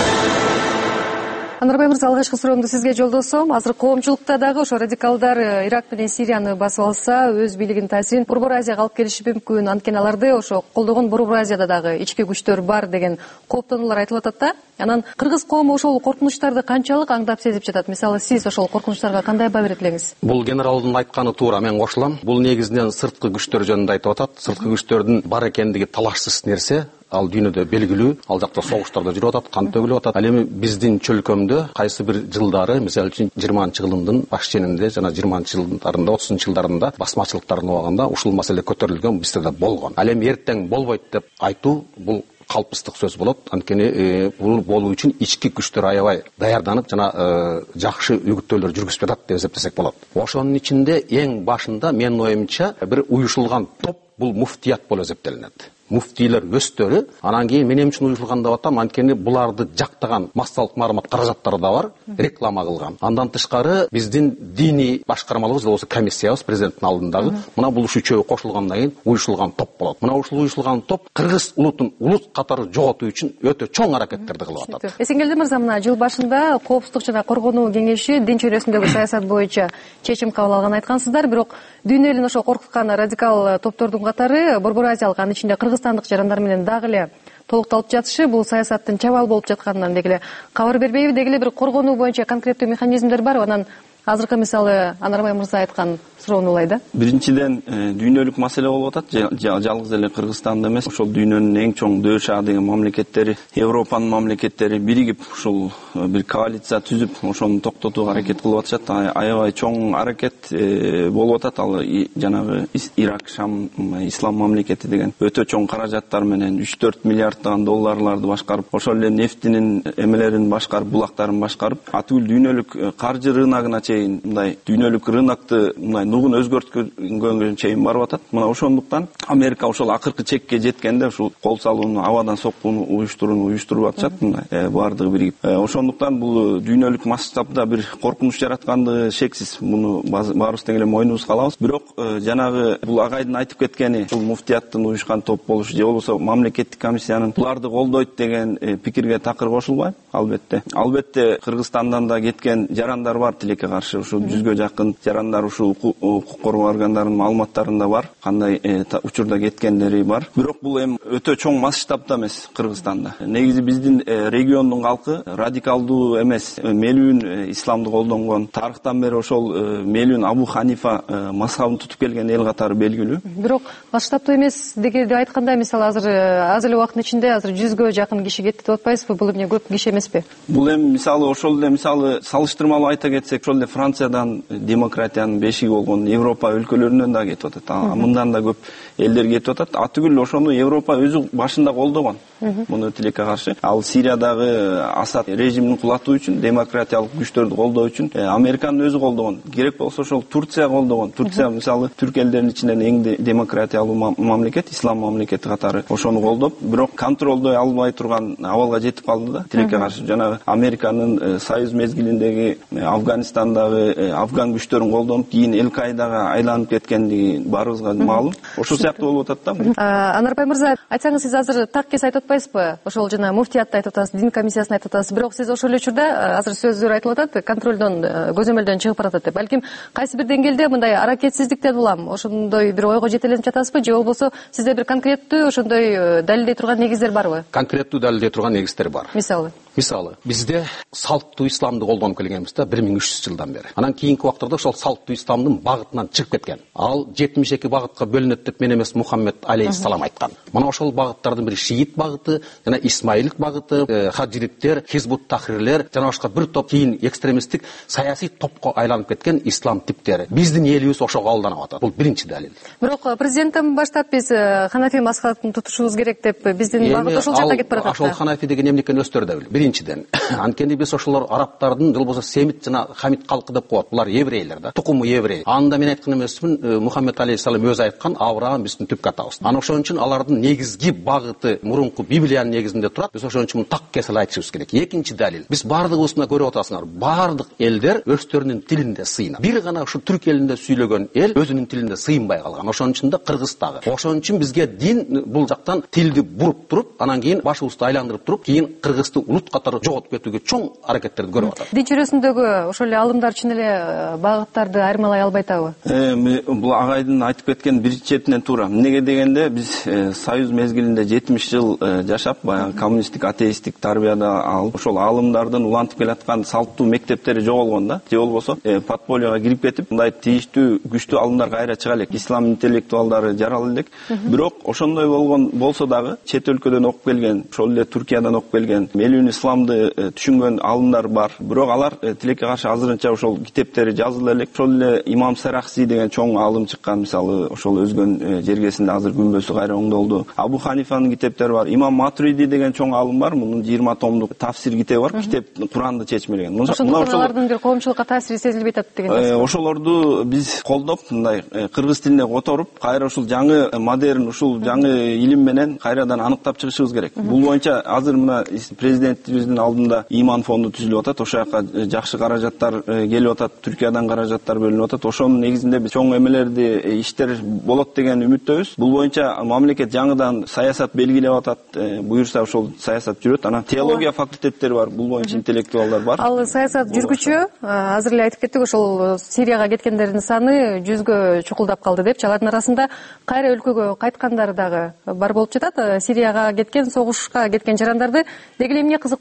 Анарбай мырза, алгачкы суроомду сизге жолдосом. Азыр коомчулукта дагы ошо радикалдар Ирак менен Сирияны басып алса, өз бийлигинин таасирин Борбор Азияга алып келиши мүмкүн. Анткени аларды ошо колдогон Борбор Азияда дагы ички күчтөр бар деген кооптонуулар айтылып атат да. Анан кыргыз коому ошол коркунучтарды канчалык аңдап сезип жатат? Мисалы, сиз ошол коркунучтарга кандай баа берет элеңиз? Бул генералдын айтканы туура, мен кошулам. Бул негизинен сырткы күчтөр жөнүндө айтып атат. Сырткы күчтөрдүн бар экендиги талашсыз нерсе. Ал дүйнөдө белгилүү, ал жакта согуштарда жүрүп атат, кан төгүлүп атат. Ал эми биздин чөлкөмдө кайсы бир жылдары, мисалы үчүн жыйырманчы жылдын баш ченинде жана жыйырманчы жылдарында, отузунчу жылдарында басмачылыктардын убагында ушул маселе көтөрүлгөн, бизде да болгон. Ал эми эртең болбойт деп айтуу бул калпыстык сөз болот. Анткени бул болуу үчүн ички күчтөр аябай даярданып, жана жакшы үгүттөөлөр жүргүзүп жатат деп эсептесек болот. Ошонун ичинде эң башында менин оюмча бир уюшулган топ бул муфтият болуп эсептелинет. Муфтийлер өстөрү, анан кийин мен эмче уюшулган деп атам, анткени буларды жактаган массалык маалымат каражаттары да бар, реклама кылган. Андан тышкары биздин диний башкармалыбыз, болсо комиссиябыз президенттин алдындагы, мына бул ушу үчөө кошулгандан кийин уюшулган топ болот. Мына ушул уюшулган топ кыргыз улутун улут катары жоготуу үчүн өтө чоң аракеттерди кылып атат. Эсенгелди мырза, мына жыл башында Коопсуздук жана коргонуу кеңеши дин чөйрөсүндөгү саясат боюнча чечим кабыл алганын айткансыздар, бирок дүйнө элин ошо коркуткан радикал топтордун катары Борбор Азиялык, анын ичинде кыргызстандык жарандар менен дагы эле толукталып жатышы, бул саясаттын чабал болуп жатканынан деги эле кабар бербейби? Деги эле бир коргонуу боюнча конкреттүү механизмдер барбы? Анан азыркы мисалы Анарбай мырза айткан суроону улай да. Биринчиден дүйнөлүк маселе болуп атат. Жалгыз эле Кыргызстанда эмес, ошол дүйнөнүн эң чоң ДША деген мамлекеттери, Европанын мамлекеттери биригип ушул бир коалиция түзүп, ошону токтотууга аракет кылып атышат. Аябай чоң аракет болуп атат. Ал жанагы Ирак, Шам, Ислам мамлекети деген өтө чоң каражаттар менен үч төрт миллиарддаган долларларды башкарып, ошол эле нефтинин эмелерин башкарып, булактарын башкарып, атүгүл дүйнөлүк каржы рыногуна чейин мындай дүйнөлүк рынокты мындай нугун өзгөрткөнгө чейин барып атат. Мына ошондуктан Америка ошол акыркы чекке жеткенде ушул кол салууну, абадан соккууну уюштурууну уюштуруп атышат. Мындай баардыгы биригип. Ошондуктан бул дүйнөлүк масштабда бир коркунуч жараткандыгы шексиз. Муну баарыбыз тең эле мойнубузга алабыз. Бирок жанагы бул агайдын айтып кеткени, ушул муфтияттын уюшкан топ болушу же болбосо мамлекеттик комиссиянын буларды колдойт деген пикирге такыр кошулбайм. Албетте. Албетте Кыргызстандан да кеткен жарандар бар тилекке каршы. Ушул жүзгө жакын жарандар ушул укук коргоо органдарынын маалыматтарында бар. Кандай учурда кеткендери бар. Бирок бул эми өтө чоң масштабда эмес Кыргызстанда. Негизи биздин региондун калкы радикалдуу эмес, мелүүн исламды колдонгон, тарыхтан бери ошол мелүүн Абу Ханифа мазхабын тутуп келген эл катары белгилүү. Бирок масштабдуу эмес дегенде айтканда, мисалы азыр аз эле убакыттын ичинде азыр жүзгө жакын киши кетти деп атпайсызбы? Бул эмне көп киши эмеспи? Бул эми мисалы ошол эле мисалы салыштырмалуу айта кетсек, ошол эле Франциядан демократиянын бешиги болгон Европа өлкөлөрүнөн да кетип атат. Мындан да көп элдер кетип атат. Атүгүл ошону Европа өзү башында колдогон. Муну тилекке каршы. Ал Сириядагы Асад режимин кулатуу үчүн, демократиялык күчтөрдү колдоо үчүн Американын өзү колдогон. Керек болсо ошол Турция колдогон. Турция мисалы түрк элдеринин ичинен эң демократиялуу мамлекет, ислам мамлекети катары ошону колдоп, бирок контролдой албай турган абалга жетип калды да. Тилекке каршы жанагы Американын союз мезгилиндеги Афганистандагы афган күчтөрүн колдонуп, кийин Эль-Каидага айланып кеткендиги баарыбызга маалым. Ошол сыяктуу болуп атат да. Анарбай мырза, айтсаңыз, сиз азыр так кес айтып атпайсызбы? Ошол жана муфтиятты айтып атасыз, дин комиссиясын айтып атасыз. Бирок сиз ошол эле учурда азыр сөздөр айтылып атат, контролдон, көзөмөлдөн чыгып баратат деп. Балким кайсы бир деңгээлде мындай аракетсиздиктен улам ошондой бир ойго жетеленип жатасызбы, же болбосо сизде бир конкреттүү ошондой далилдей турган негиздер барбы? Конкреттүү далилдей турган негиздер бар. Мисалы Мисалы, бизде салттуу исламды колдонуп келгенбиз да бир миң үч жүз жылдан бери. Анан кийинки убактарда ошол салттуу исламдын багытынан чыгып кеткен. Ал жетимиш эки багытка бөлүнөт деп мен эмес, Мухаммед алейхиссалам айткан. Мына ошол багыттардын бири шиит багыты, жана исмаилдик багыты, хаджириттер, хизбут тахрирлер, жана башка бир топ кийин экстремисттик саясий топко айланып кеткен ислам типтери. Биздин элибиз ошого алданып атат. Бул биринчи далил. Бирок президенттен баштап биз ханафи мазхабын тутушубуз керек деп биздин багыт ошол жакка кетип баратат. Ошол ханафи деген эмне экенин өздөрү да билет. Биринчиден, анткени биз ошолор арабтардын, же болбосо семит жана хамид калкы деп коет. Булар еврейлер да, тукуму еврей. Анда мен айткан эмесмин, Мухаммед алейхиссалам өзү айткан, Авраам биздин түпкү атабыз. Ана ошон үчүн алардын негизги багыты мурунку Библиянын негизинде турат. Биз ошон үчүн так кесел айтышыбыз керек. Экинчи далил. Биз бардыгыбызды көрүп атасыңар. Бардык элдер өздөрүнүн тилинде сыйынат. Бир гана ушу түрк элинде сүйлөгөн эл өзүнүн тилинде сыйынбай калган. Ошон үчүн да Кыргыз дагы. Ошон үчүн бизге дин бул жактан тилди буруп туруп, анан кийин башыбызды айландырып туруп, кийин кыргызды улут катары жоготуп кетүүгө чоң аракеттерди көрүп атат. Дин чөйрөсүндөгү ошол эле алымдар чын эле багыттарды айырмалай албай атабы? Бул агайдын айтып кеткен бир четинен туура. Эмнеге дегенде биз союз мезгилинде жетимиш жыл жашап, баягы коммунисттик, атеисттик тарбияда алып, ошол алымдардын улантып келаткан салттуу мектептери жоголгон да. Же болбосо подпольяга кирип кетип, мындай тийиштүү, күчтүү алымдар кайра чыга элек, ислам интеллектуалдары жарала элек. Бирок ошондой болгон болсо дагы чет өлкөдөн окуп келген, ошол эле Түркиядан окуп келген, мелүүн исламды түшүнгөн алымдар бар. Бирок алар тилекке каршы азырынча ошол китептери жазыла элек. Ошол эле Имам Сарахси деген чоң алым чыккан, мисалы ошол өзгөн жергесинде азыр күнбөсү кайра оңдолду. Абу Ханифанын китептери бар. Имам Матуриди деген чоң алым бар. Мунун жыйырма томдук тафсир китеби бар. Китеп Куранды чечмелеген. Ошондуктан алардын бир коомчулукка таасири сезилбей атат деген. Ошолорду биз колдоп, мындай кыргыз тилине которуп, кайра ушул жаңы модерн, ушул жаңы илим менен кайрадан аныктап чыгышыбыз керек. Бул боюнча азыр мына президентибиздин алдында иман фонду түзүлүп атат. Ошол жака жакшы каражаттар келип атат, Түркиядан каражаттар бөлүнүп атат. Ошонун негизинде биз чоң эмелерди, иштер болот деген үмүттөбүз. Бул боюнча мамлекет жаңыдан саясат белгилеп атат. Буюрса ошол саясат жүрөт. Анан теология факультеттери бар. Бул боюнча интеллектуалдар бар. Ал саясат жүргүчү азыр эле айтып кеттик, ошол Сирияга кеткендердин саны жүзгө чукулдап калды деп. Алардын арасында кайра өлкөгө кайткандар дагы бар болуп жатат. Сирияга кеткен, согушка кеткен жарандарды деги эле эмне кызыктырат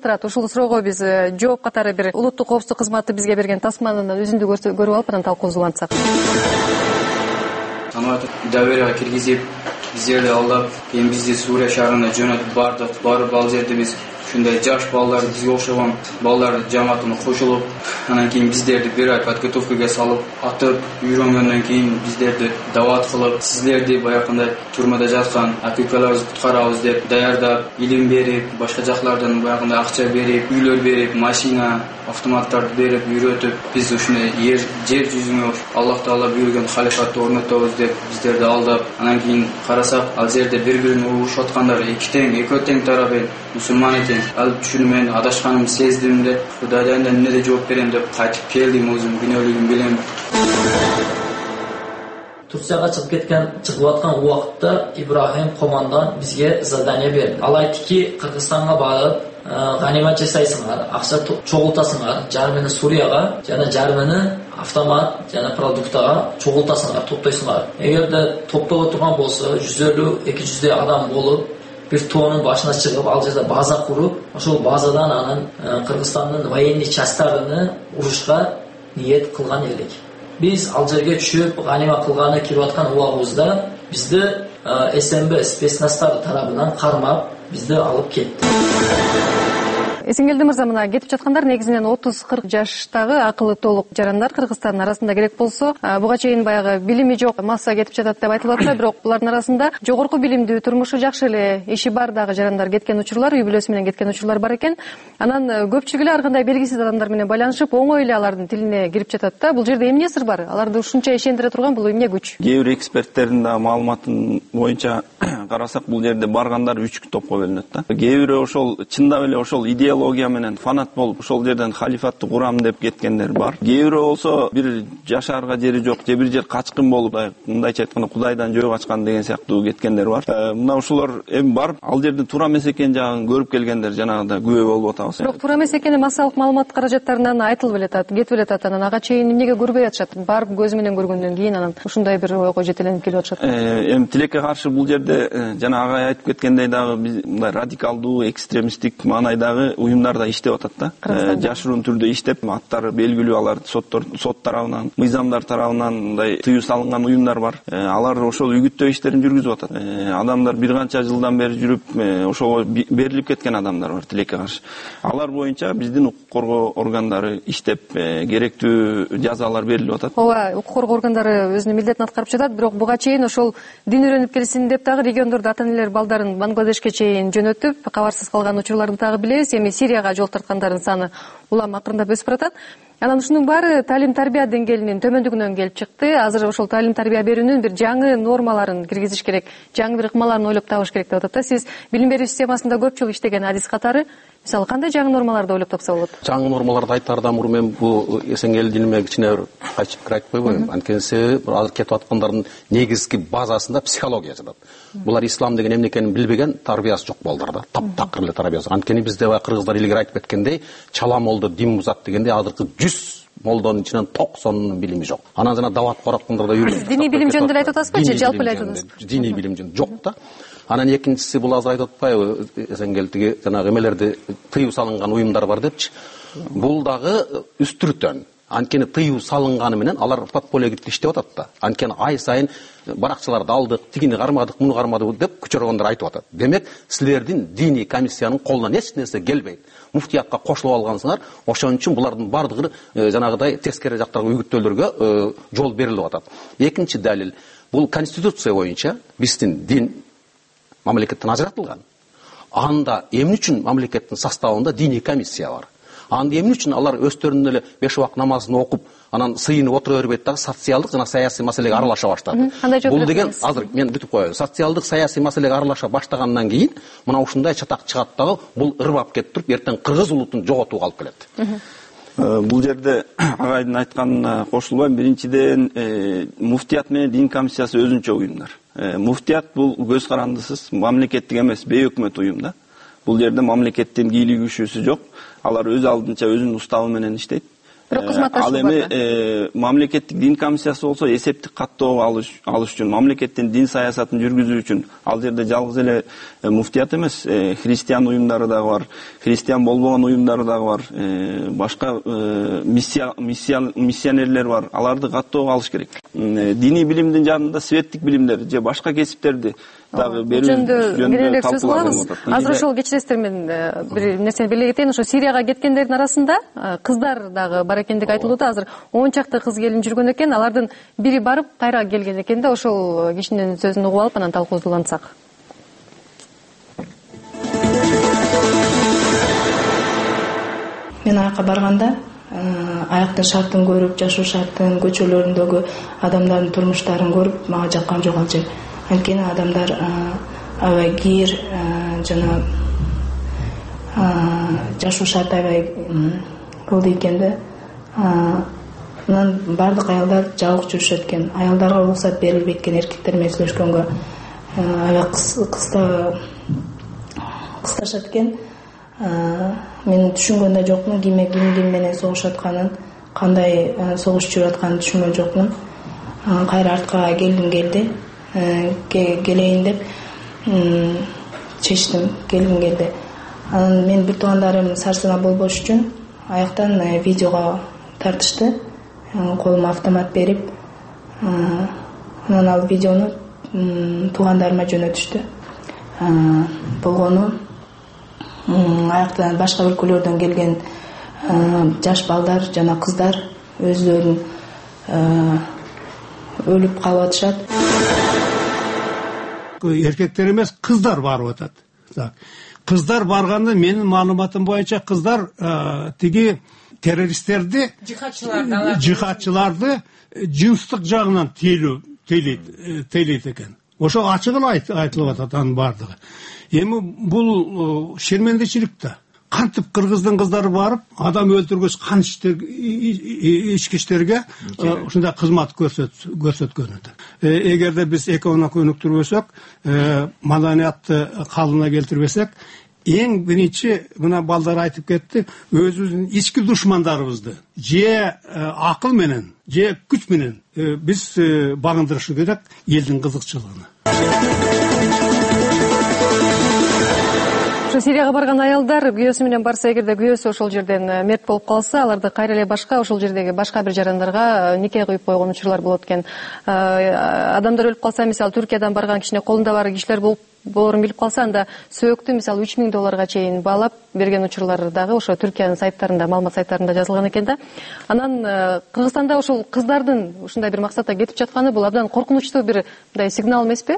кызыктырат. Ушул суроого биз жооп катары бир улуттук коопсуздук кызматы бизге берген тасманын өзүндү көрүп алып анан талкуубузду улантсак. Анатып доверияга киргизип, биздерди алдап, кийин бизди Сурия шаарына жөнөтүп бардык. Барып ал жерде биз ушундай жаш балдар, бизге окшогон балдар жамаатына кошулуп, анан кийин биздерди бир ай подготовкага салып, атып, үйрөнгөндөн кийин биздерди дават кылып, сиздерди баягындай турмада жаткан акыйкаларыбызды куткарабыз деп даярдап, илим берип, башка жаклардан баягындай акча берип, үйлөр берип, машина, автоматтарды берип, үйрөтүп, биз ушундай жер жүзүнө Аллах Таала буйруган халифатты орнотобуз деп биздерди алдап, анан кийин карасак, ал жерде бири-бирин урушуп аткандар эки тең, экөө тең тарап экен, мусулман экен. Ал үчүн мен адашканымды сездим деп, Кудайдан эмне де жооп берем деп кайтып келдим, өзүм күнөөлүгүм билем. Турцияга чыгып кеткен, чыгып аткан убакытта Ибрахим командан бизге задание берди. Ал айтты, Кыргызстанга барып, ганимат жасайсыңар, акча чогултасыңар, жарымын Сурияга жана жарымын автомат жана продуктага чогултасыңар, топтойсуңар. Эгерде топтого турган болсо, жүз элүү эки жүздөй адам болуп, бир тоонун башына чыгып, ал жерде база куруп, ошол базадан анан Кыргызстандын военный частарын урушка ниет кылган элек. Биз ал жерге түшүп, ганима кылганы кирип аткан убагыбызда бизди СМБ спецназдар тарабынан кармап, бизди алып кетти. Эсенгелди мырза, мына кетип жаткандар негизинен отуз кырк жаштагы акылы толук жарандар Кыргызстандын арасында керек болсо, буга чейин баягы билими жок масса кетип жатат деп айтылып атат, бирок булардын арасында жогорку билимдүү, турмушу жакшы эле, иши бар дагы жарандар кеткен учурлар, үй бүлөсү менен кеткен учурлар бар экен. Анан көпчүлүгү эле ар кандай белгисиз адамдар менен байланышып, оңой эле алардын тилине кирип жатат да. Бул жерде эмне сыр бар? Аларды ушунча ишендире турган бул эмне күч? Кээ бир эксперттердин да маалыматын боюнча карасак, бул жерде баргандар үч топко бөлүнөт да. Кээ бири ошол чындап эле ошол идеология менен фанат болуп, ошол жерден халифатты курам деп кеткендер бар. Кээ бири болсо бир жашаарга жери жок, же бир жер качкын болуп, мындайча айтканда Кудайдан жөө качкан деген сыяктуу кеткендер бар. Мына ушулар эми барып, ал жерде туура эмес экенин жагын көрүп келгендер жанагыда күбө болуп атабыз. Бирок туура эмес экени массалык маалымат каражаттарынан айтылып эле атат, кетип эле атат. Анан ага чейин эмнеге көрбөй атышат? Барып көзү менен көргөндөн кийин анан ушундай бир ойго жетеленип келип атышат. Эми тилекке каршы бул жерде жана ага айтып кеткендей дагы биз мындай радикалдуу, экстремисттик маанайдагы уюмдар да иштеп атат да. Жашыруун түрдө иштеп, аттары белгилүү, алар соттор сот тарабынан, мыйзамдар тарабынан мындай тыюу салынган уюмдар бар. Алар ошол үгүттөө иштерин жүргүзүп атат. Адамдар бир канча жылдан бери жүрүп, ошого берилип кеткен адамдар бар тилекке каршы. Алар боюнча биздин укук коргоо органдары иштеп, керектүү жазалар берилип атат. Ооба, укук коргоо органдары өзүнүн милдетин аткарып жатат, бирок буга чейин ошол дин үйрөнүп келсин деп дагы региондордо ата-энелер балдарын Бангладешке чейин жөнөтүп, кабарсыз калган учурларды дагы билебиз. Эми Сирияга жол тарткандардын саны улам акырындап өсүп баратат. Анан ушунун баары талим тарбия деңгээлинин төмөндүгүнөн келип чыкты. Азыр ошол талим тарбия берүүнүн бир жаңы нормаларын киргизиш керек, жаңы бир ыкмаларын ойлоп табыш керек деп атат да. Сиз билим берүү системасында көп жыл иштеген адис катары, мисалы кандай жаңы нормаларды ойлоп тапса болот? Жаңы нормаларды айтаардан мурун мен бул Эсенгелдиниме кичине бир кайтып пикир айтып койбойм. Анткени себеби азыр кетип аткандардын негизги базасында психология жатат. Булар ислам деген эмне экенин билбеген, тарбиясы жок балдар да, таптакыр эле тарбиясы. Анткени бизде кыргыздар илгери айтып кеткендей, чала молдо дин бузат дегенде азыркы жүз молдонун ичинен токсонунун билими жок. Анан жана дават кураткандар да үйрөнүп. Диний билим жөнүндө айтып атасызбы же жалпы эле айтып атасызбы? Диний билим жөнүндө жок да. Анан экинчиси бул азыр айтып атпайбы, Эсенгелдиге жанагы эмелерди тыюу салынган уюмдар бар депчи. Бул дагы үстүртөн. Анткени тыюу салынганы менен алар подпольеге иштеп атат да. Анткени ай сайын баракчаларды алдык, тигини кармадык, муну кармадык деп күчөргөндөр айтып атат. Демек, силердин диний комиссиянын колунан эч нерсе келбейт. Муфтиятка кошулуп алгансыңар, ошон үчүн булардын бардыгы жанагыдай тескери жактагы үгүттөөлөргө жол берилип атат. Экинчи далил, бул конституция боюнча биздин дин мамлекеттен ажыратылган. Анда эмне үчүн мамлекеттин составында диний комиссия бар? Анда эмне үчүн алар өздөрүнүн эле беш убак намазын окуп, анан сыйынып отура бербейт дагы социалдык жана саясий маселеге аралаша баштады. Бул деген азыр мен бүтүп коеюн. Социалдык саясий маселеге аралаша баштагандан кийин мына ушундай чатак чыгат дагы, бул ырбап кетип туруп, эртең кыргыз улутун жоготууга алып келет. Бул жерде агайдын айтканына кошулбайм. Биринчиден, муфтият менен дин комиссиясы өзүнчө уюмдар. Муфтият бул көз карандысыз, мамлекеттик эмес, бейөкмөт уюм да. Бул жерде мамлекеттин бийлик күчүсү жок. Алар өз алдынча өзүнүн уставы менен иштейт. бирок кызматташуу ал эми мамлекеттик дин комиссиясы болсо эсептик каттоо алыш алыш үчүн, мамлекеттин дин саясатын жүргүзүү үчүн ал жерде жалгыз эле муфтият эмес, христиан уюмдары дагы бар, христиан болбогон уюмдары дагы бар, башка миссия миссионерлер бар. Аларды каттоого алыш керек. Диний билимдин жанында светтик билимдер же башка кесиптерди дагы берүү жөнүндө кененирээк сөз кылабыз. Азыр ошол кечиресиздер, мен бир нерсени белгилей кетейин. Ошо Сирияга кеткендердин арасында кыздар дагы бар экендиги айтылууда. Азыр он чакты кыз келин жүргөн экен. Алардын бири барып кайра келген экен да. Ошол кишинин сөзүн угуп алып анан талкуубузду улантсак. Мен аяка барганда аяктын шартын көрүп, жашоо шартын, көчөлөрүндөгү адамдардын турмуштарын көрүп, мага жаккан жок ал жер. Анткени адамдар аябай кир жана жашоо шарты аябай кылды экен да. Анан бардык аялдар жабык жүрүшөт экен. Аялдарга уруксат берилбейт экен эркектер менен сүйлөшкөнгө. Аябай кыста кысташат экен. Мен түшүнгөн да жокмун ким ким менен согушуп атканын, кандай согуш жүрүп атканын түшүнгөн жокмун. Кайра артка келдим келди. Келейин деп чечтим, келгим келди. Анан мен бир туугандарым сарсына болбош үчүн аяктан видеого тартышты. Колума автомат берип, анан ал видеону туугандарыма жөнөтүштү. Болгону аяктан башка өлкөлөрдөн келген жаш балдар жана кыздар өздөрүн өлүп калып атышат. Эркектер эмес, кыздар барып атат. Кыздар барганда менин маалыматым боюнча кыздар тиги террористтерди, жихадчыларды жынстык жагынан тейлөө тейлейт экен. Ошо ачык эле айтылып атат анын бардыгы. Эми бул шермендечилик да. Кантип кыргыздын кыздары барып, адам өлтүргөч кан ичкичтерге ушундай кызмат көрсөткөн. Эгерде биз экөөнү өнүктүрбөсөк, маданиятты калыбына келтирбесек, эң биринчи мына балдар айтып кетти, өзүбүздүн ички душмандарыбызды же акыл менен, же күч менен биз багындырышы керек элдин кызыкчылыгына. Сирияга барган аялдар күйөөсү менен барса, эгерде күйөөсү ошол жерден мерт болуп калса, аларды кайра эле башка ошол жердеги башка бир жарандарга нике куюп койгон учурлар болот экен. Адамдар өлүп калса, мисалы Түркиядан барган кишине колунда бар кишилер болуп болорун билип калса, анда сөөктү мисалы үч миң долларга чейин баалап берген учурлар дагы ошо Түркиянын сайттарында, маалымат сайттарында жазылган экен да. Анан Кыргызстанда ошол кыздардын ушундай бир максатта кетип жатканы бул абдан коркунучтуу бир мындай сигнал эмеспи?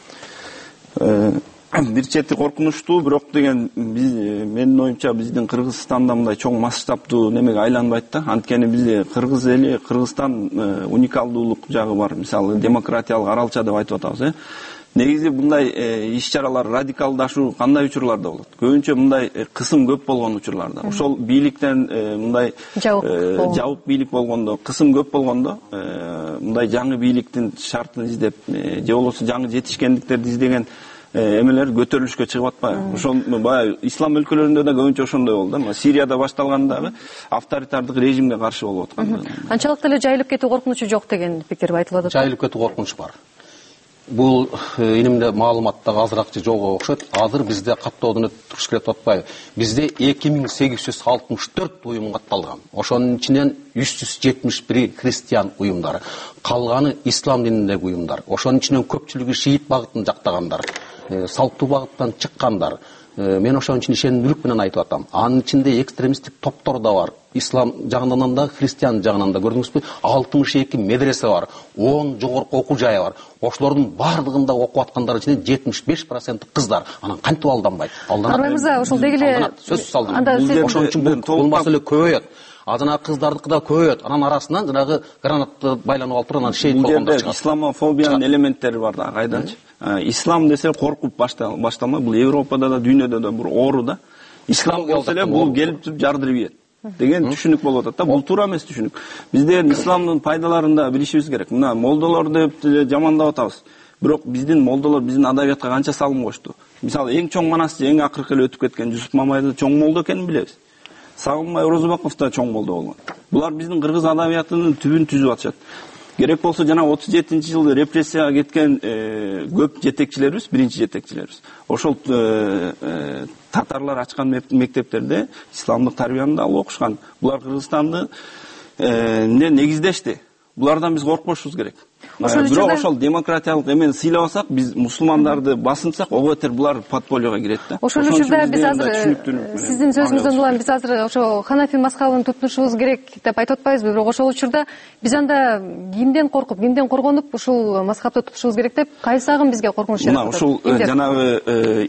Бир чети коркунучтуу, бирок деген биз, менин оюмча, биздин Кыргызстанда мындай чоң масштабтуу немеге айланбайт да. Анткени бизде Кыргыз эли, Кыргызстан уникалдуулук жагы бар. Мисалы демократиялык аралча деп айтып атабыз, э. Негизи мындай иш-чаралар радикалдашуу кандай учурларда болот? Көбүнчө мындай кысым көп болгон учурларда. Ошол бийликтен мындай жабык бийлик болгондо, кысым көп болгондо, мындай жаңы бийликтин шартын издеп, же болбосо жаңы жетишкендиктерди издеген эмелер көтөрүлүшкө чыгып атпайбы? Ошол баягы ислам өлкөлөрүндө да көбүнчө ошондой болду да. Сирияда башталгандагы авторитардык режимге каршы болуп аткан. Канчалык деле жайылып кетүү коркунучу жок деген пикир айтылып атат. Жайылып кетүү коркунучу бар. Бул энимде маалыматтагы азыраак же жокко окшойт. Азыр бизде каттоодон туруш керек атпайбы? Бизде эки миң сегиз жүз алтымыш төрт уюм катталган. Ошонун ичинен үч жүз жетимиш бири христиан уюмдары, калганы ислам дининдеги уюмдар. Ошонун ичинен көпчүлүгү шиит багытын жактагандар, салттуу багыттан чыккандар. Мен ошонун үчүн ишенимдүүлүк менен айтып атам. Анын ичинде экстремисттик топтор да бар. Ислам жагынан да, христиан жагынан да, көрдүңүзбү? алтымыш эки медресе бар, он жогорку окуу жайы бар. Ошолордун бардыгында окуп аткандар ичинде жетимиш беш проценти кыздар. Анан кантип алданбайт? Арбай мырза, ошол деги эле сөзсүз алданат. Ошон үчүн бул маселе көбөйөт. Жана кыздардыкы да көбөйөт. Анан арасынан жанагы гранатты байланып алып туруп, анан шейит болгондор чыгат. Исламофобиянын элементтери бар да, кайданчы? Ислам десе коркуп башталмай, бул Европада да, дүйнөдө да бир оору да. Ислам болсо эле бул келип туруп жардырып ийет деген түшүнүк болуп атат да. Бул туура эмес түшүнүк. Бизде исламдын пайдаларын да билишибиз керек. Мына молдолор деп жамандап атабыз. Бирок биздин молдолор биздин адабиятка канча салым кошту. Мисалы эң чоң манасчы, эң акыркы эле өтүп кеткен Жусуп Мамай да чоң молдо экенин билебиз. Сагынбай Орозбаков да чоң молдо болгон. булар биздин кыргыз адабиятынын түбүн түзүп атышат. Керек болсо жана отуз жетинчи жылы репрессияга кеткен көп жетекчилерибиз, биринчи жетекчилерибиз. Ошол татарлар ачкан мектептерде исламдык тарбияны да алып окушкан. Булар Кыргызстанды негиздешти. Булардан биз коркпошубуз керек. Бирок ошол демократиялык эмени сыйлабасак, биз мусулмандарды басынсак, ого бетер булар подпольега кирет да. Ошол учурда биз азыр сиздин сөзүңүздөн улам биз азыр ошо Ханафи мазхабын тутунушубуз керек деп айтып атпайбызбы? Бирок ошол учурда биз анда кимден коркуп, кимден коргонуп ушул мазхабты тутушубуз керек деп, кайсы агым бизге коркунуч жаратат? Мына ушул жанагы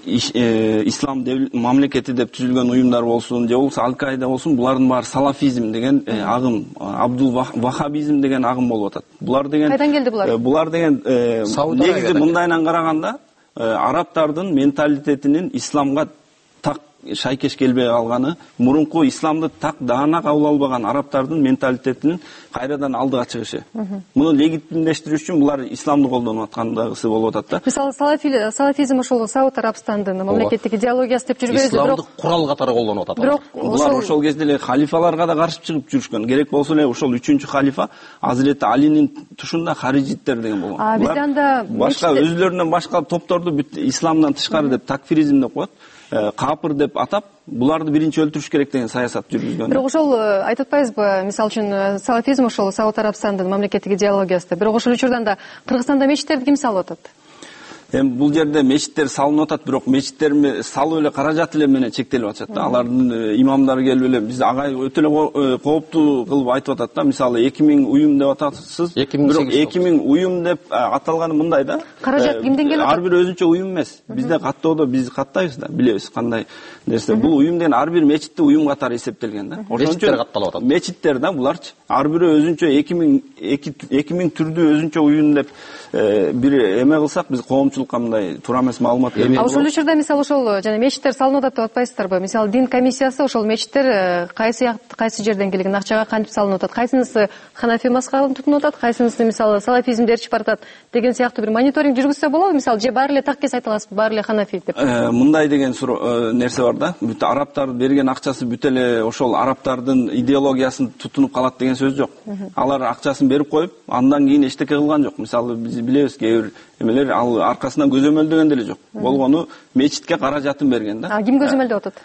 ислам мамлекети деп түзүлгөн уюмдар болсун, же болбосо Аль-Каида болсун, булардын баары салафизм деген агым, Абдул Вахабизм деген агым болуп атат. Булар деген кайдан келди булар? Булар деген негизи мындайынан караганда арабтардын менталитетинин исламга так шайкеш келбей калганы, мурунку исламды так даана кабыл албаган арабтардын менталитетинин кайрадан алдыга чыгышы. Муну легитимдештирүү үчүн булар исламды колдонуп аткандагысы болуп атат да. Мисалы салафизм ошол Сауд Арабстандын мамлекеттик идеологиясы деп жүрбөйбүз, бирок исламдык курал катары колдонуп атат. Бирок булар ошол кезде эле халифаларга да каршы чыгып жүрүшкөн. Керек болсо эле ошол үчүнчү халифа Азирети Алинин тушунда харижиттер деген болгон. А бизде анда башка өзлөрүнөн башка топторду исламдан тышкары деп такфиризм деп коет. Капыр деп атап, буларды биринчи өлтүрүш керек деген саясат жүргүзгөн. Бирок ошол айтып атпайбызбы, мисалы үчүн салафизм ошол Сауд Арабстандын мамлекеттик идеологиясы. Бирок ошол учурда да Кыргызстанда мечиттерди ким салып атат? Эми бул жерде мечиттер салынып атат, бирок мечиттерди салуу эле каражат эле менен чектелип атышат да. Алардын имамдары келип эле биз агай өтө эле кооптуу кылып айтып атат да. Мисалы эки миң уюм деп атасыз. Бирок эки миң уюм деп аталганы мындай да. Каражат кимден келип атат? Ар бир өзүнчө уюм эмес. Бизде каттоодо биз каттайбыз да, билебиз кандай нерсе. Бул уюм деген ар бир мечитти уюм катары эсептелген да. Мечиттер катталып атат. Мечиттер да буларчы. Ар бири өзүнчө эки миң эки миң түрдүү өзүнчө уюм деп бир эме кылсак, биз коомчулукка мындай туура эмес маалымат беребиз. А ошол учурда мисалы ошол жана мечиттер салынып атат деп атпайсыздарбы? Мисалы дин комиссиясы ошол мечиттер кайсы кайсы жерден келген акчага кантип салынып атат? Кайсынысы Ханафи мазхабын тутунуп атат, кайсынысы мисалы салафизмди ээрчип баратат деген сыяктуу бир мониторинг жүргүзсө болобу? Мисалы же баары эле таккес айта аласызбы, баары эле Ханафи деп? Мындай деген нерсе бар да. Бүт арабтар берген акчасы бүт эле ошол арабтардын идеологиясын тутунуп калат деген сөз жок. Алар акчасын берип коюп, андан кийин эчтеке кылган жок. Мисалы биз билебиз, кээ бир эмелер ал аркасынан көзөмөлдөгөн деле жок. Болгону мечитке каражатын берген да. А ким көзөмөлдөп атат?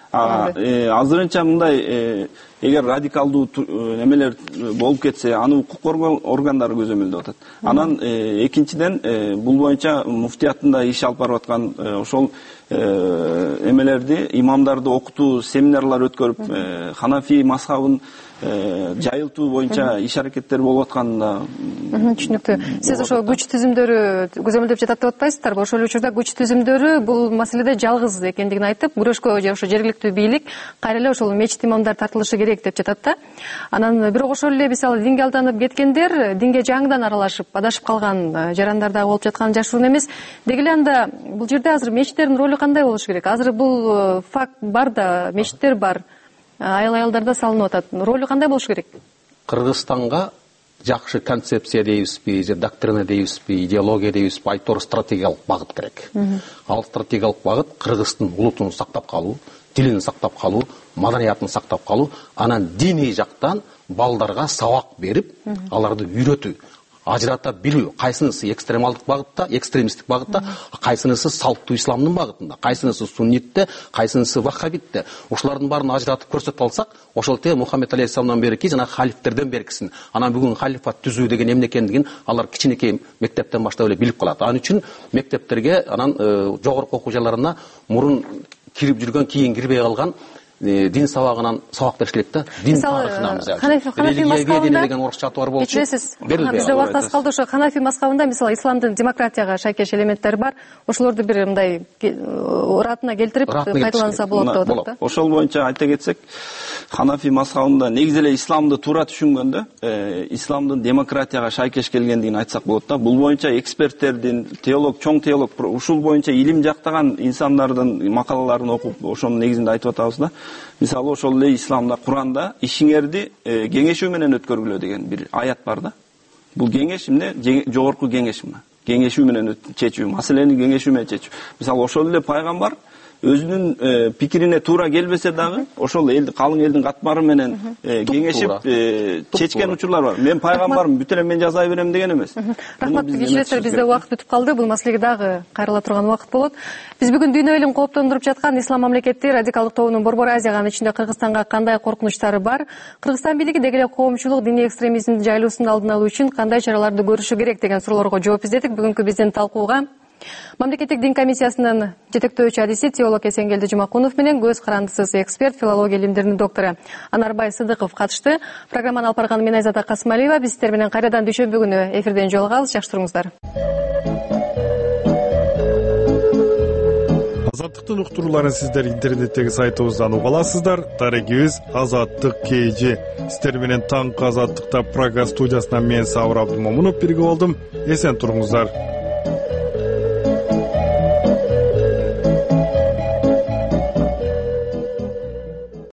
Азырынча мындай эгер радикалдуу эмелер болуп кетсе, аны укук органдары көзөмөлдөп атат. Анан экинчиден бул боюнча муфтияттын да иш алып барып аткан ошол эмелерди, имамдарды окутуу семинарлар өткөрүп, Ханафи мазхабын жайылтуу боюнча иш аракеттер болуп атканында. Түшүнүктүү. Сиз ошо күч түзүмдөрү көзөмөлдөп жатат деп атпайсыздарбы? Ошол учурда күч түзүмдөрү бул маселеде жалгыз экендигин айтып, күрөшкө же ошо жергиликтүү бийлик кайра эле ошол мечит имамдар тартылышы керек деп жатат да. Анан бирок ошол эле мисалы динге алданып кеткендер, динге жаңыдан аралашып, адашып калган жарандар дагы болуп жатканы жашыруун эмес. Деги эле анда бул жерде азыр мечиттердин ролу кандай болуш керек? Азыр бул факт бар да, мечиттер бар. Айыл айылдарда салынып атат. Ролу кандай болуш керек? Кыргызстанга жакшы концепция дейбизби, же доктрина дейбизби, идеология дейбизби, айтор стратегиялык багыт керек. Ал стратегиялык багыт Кыргыздын улутун сактап калуу, тилин сактап калуу, маданиятын сактап калуу, анан диний жактан балдарга сабак берип, аларды үйрөтүү, ажырата билүү. Кайсынысы экстремалдык багытта, экстремисттик багытта, кайсынысы салттуу исламдын багытында, кайсынысы суннитте, кайсынысы ваххабитте. Ошолордун баарын ажыратып көрсөтүп алсак, ошол те Мухаммед алейхиссаламдан берки жана халифтерден беркисин. Анан бүгүн халифат түзүү деген эмне экендигин алар кичинекей мектептен баштап эле билип калат. Анын үчүн мектептерге, анан жогорку окуу жайларына мурун кирип жүргөн, кийин кирбей калган дин сабагынан сабак беришет да. Дин тарыхынан религия деген орусча аты бар болчу. Бизде убакыт аз калды. Ошо Ханафи мазхабында мисалы исламдын демократияга шайкеш элементтери бар. Ошолорду бир мындай ыраатына келтирип пайдаланса болот деп атат да. Ошол боюнча айта кетсек, Ханафи мазхабында негизи эле исламды туура түшүнгөндө, исламдын демократияга шайкеш келгендигин айтсак болот да. Бул боюнча эксперттердин, теолог, чоң теолог, ушул боюнча илим жактаган инсандардын макалаларын окуп, ошонун негизинде айтып атабыз да. Мисалы ошол эле исламда, Куранда ишиңерди кеңешүү менен өткөргүлө деген бир аят бар да. Бул кеңеш эмне? Жогорку кеңеш мына. Кеңешүү менен чечүү, маселени кеңешүү менен чечүү. Мисалы ошол эле пайгамбар өзүнүн пикирине туура келбесе дагы ошол эл калың элдин катмары менен кеңешип чечкен учурлар бар. Мен пайгамбармын, бүт эле мен жасай берем деген эмес. Рахмат, кечиңиздер, бизде убакыт бүтүп калды. Бул маселеге дагы кайрыла турган убакыт болот. Биз бүгүн дүйнө элин кооптондуруп жаткан ислам мамлекети радикалдык тобунун Борбор Азияга, анын ичинде Кыргызстанга кандай коркунучтары бар? Кыргызстан бийлиги деги эле коомчулук диний экстремизмдин жайылуусун алдын алуу үчүн кандай чараларды көрүшү керек деген суроолорго жооп издедик. Бүгүнкү биздин талкууга Мамлекеттик дин комиссиясынын жетектөөчү адиси теолог Эсенгелди Жумакунов менен көз карандысыз эксперт, филология илимдеринин доктору Анарбай Сыдыков катышты. Программаны алып барган мен Айзада Касымалиева. Биз сиздер менен кайрадан дүйшөмбү күнү эфирден жолугабыз. Жакшы туруңуздар. Азаттыктын уктурууларын сиздер интернеттеги сайтыбыздан уга аласыздар. Тарегибиз Азаттык кей джи. Сиздер менен таңкы Азаттыкта программа студиясынан мен Сабыр Абдымомунов бирге болдум. Эсен туруңуздар.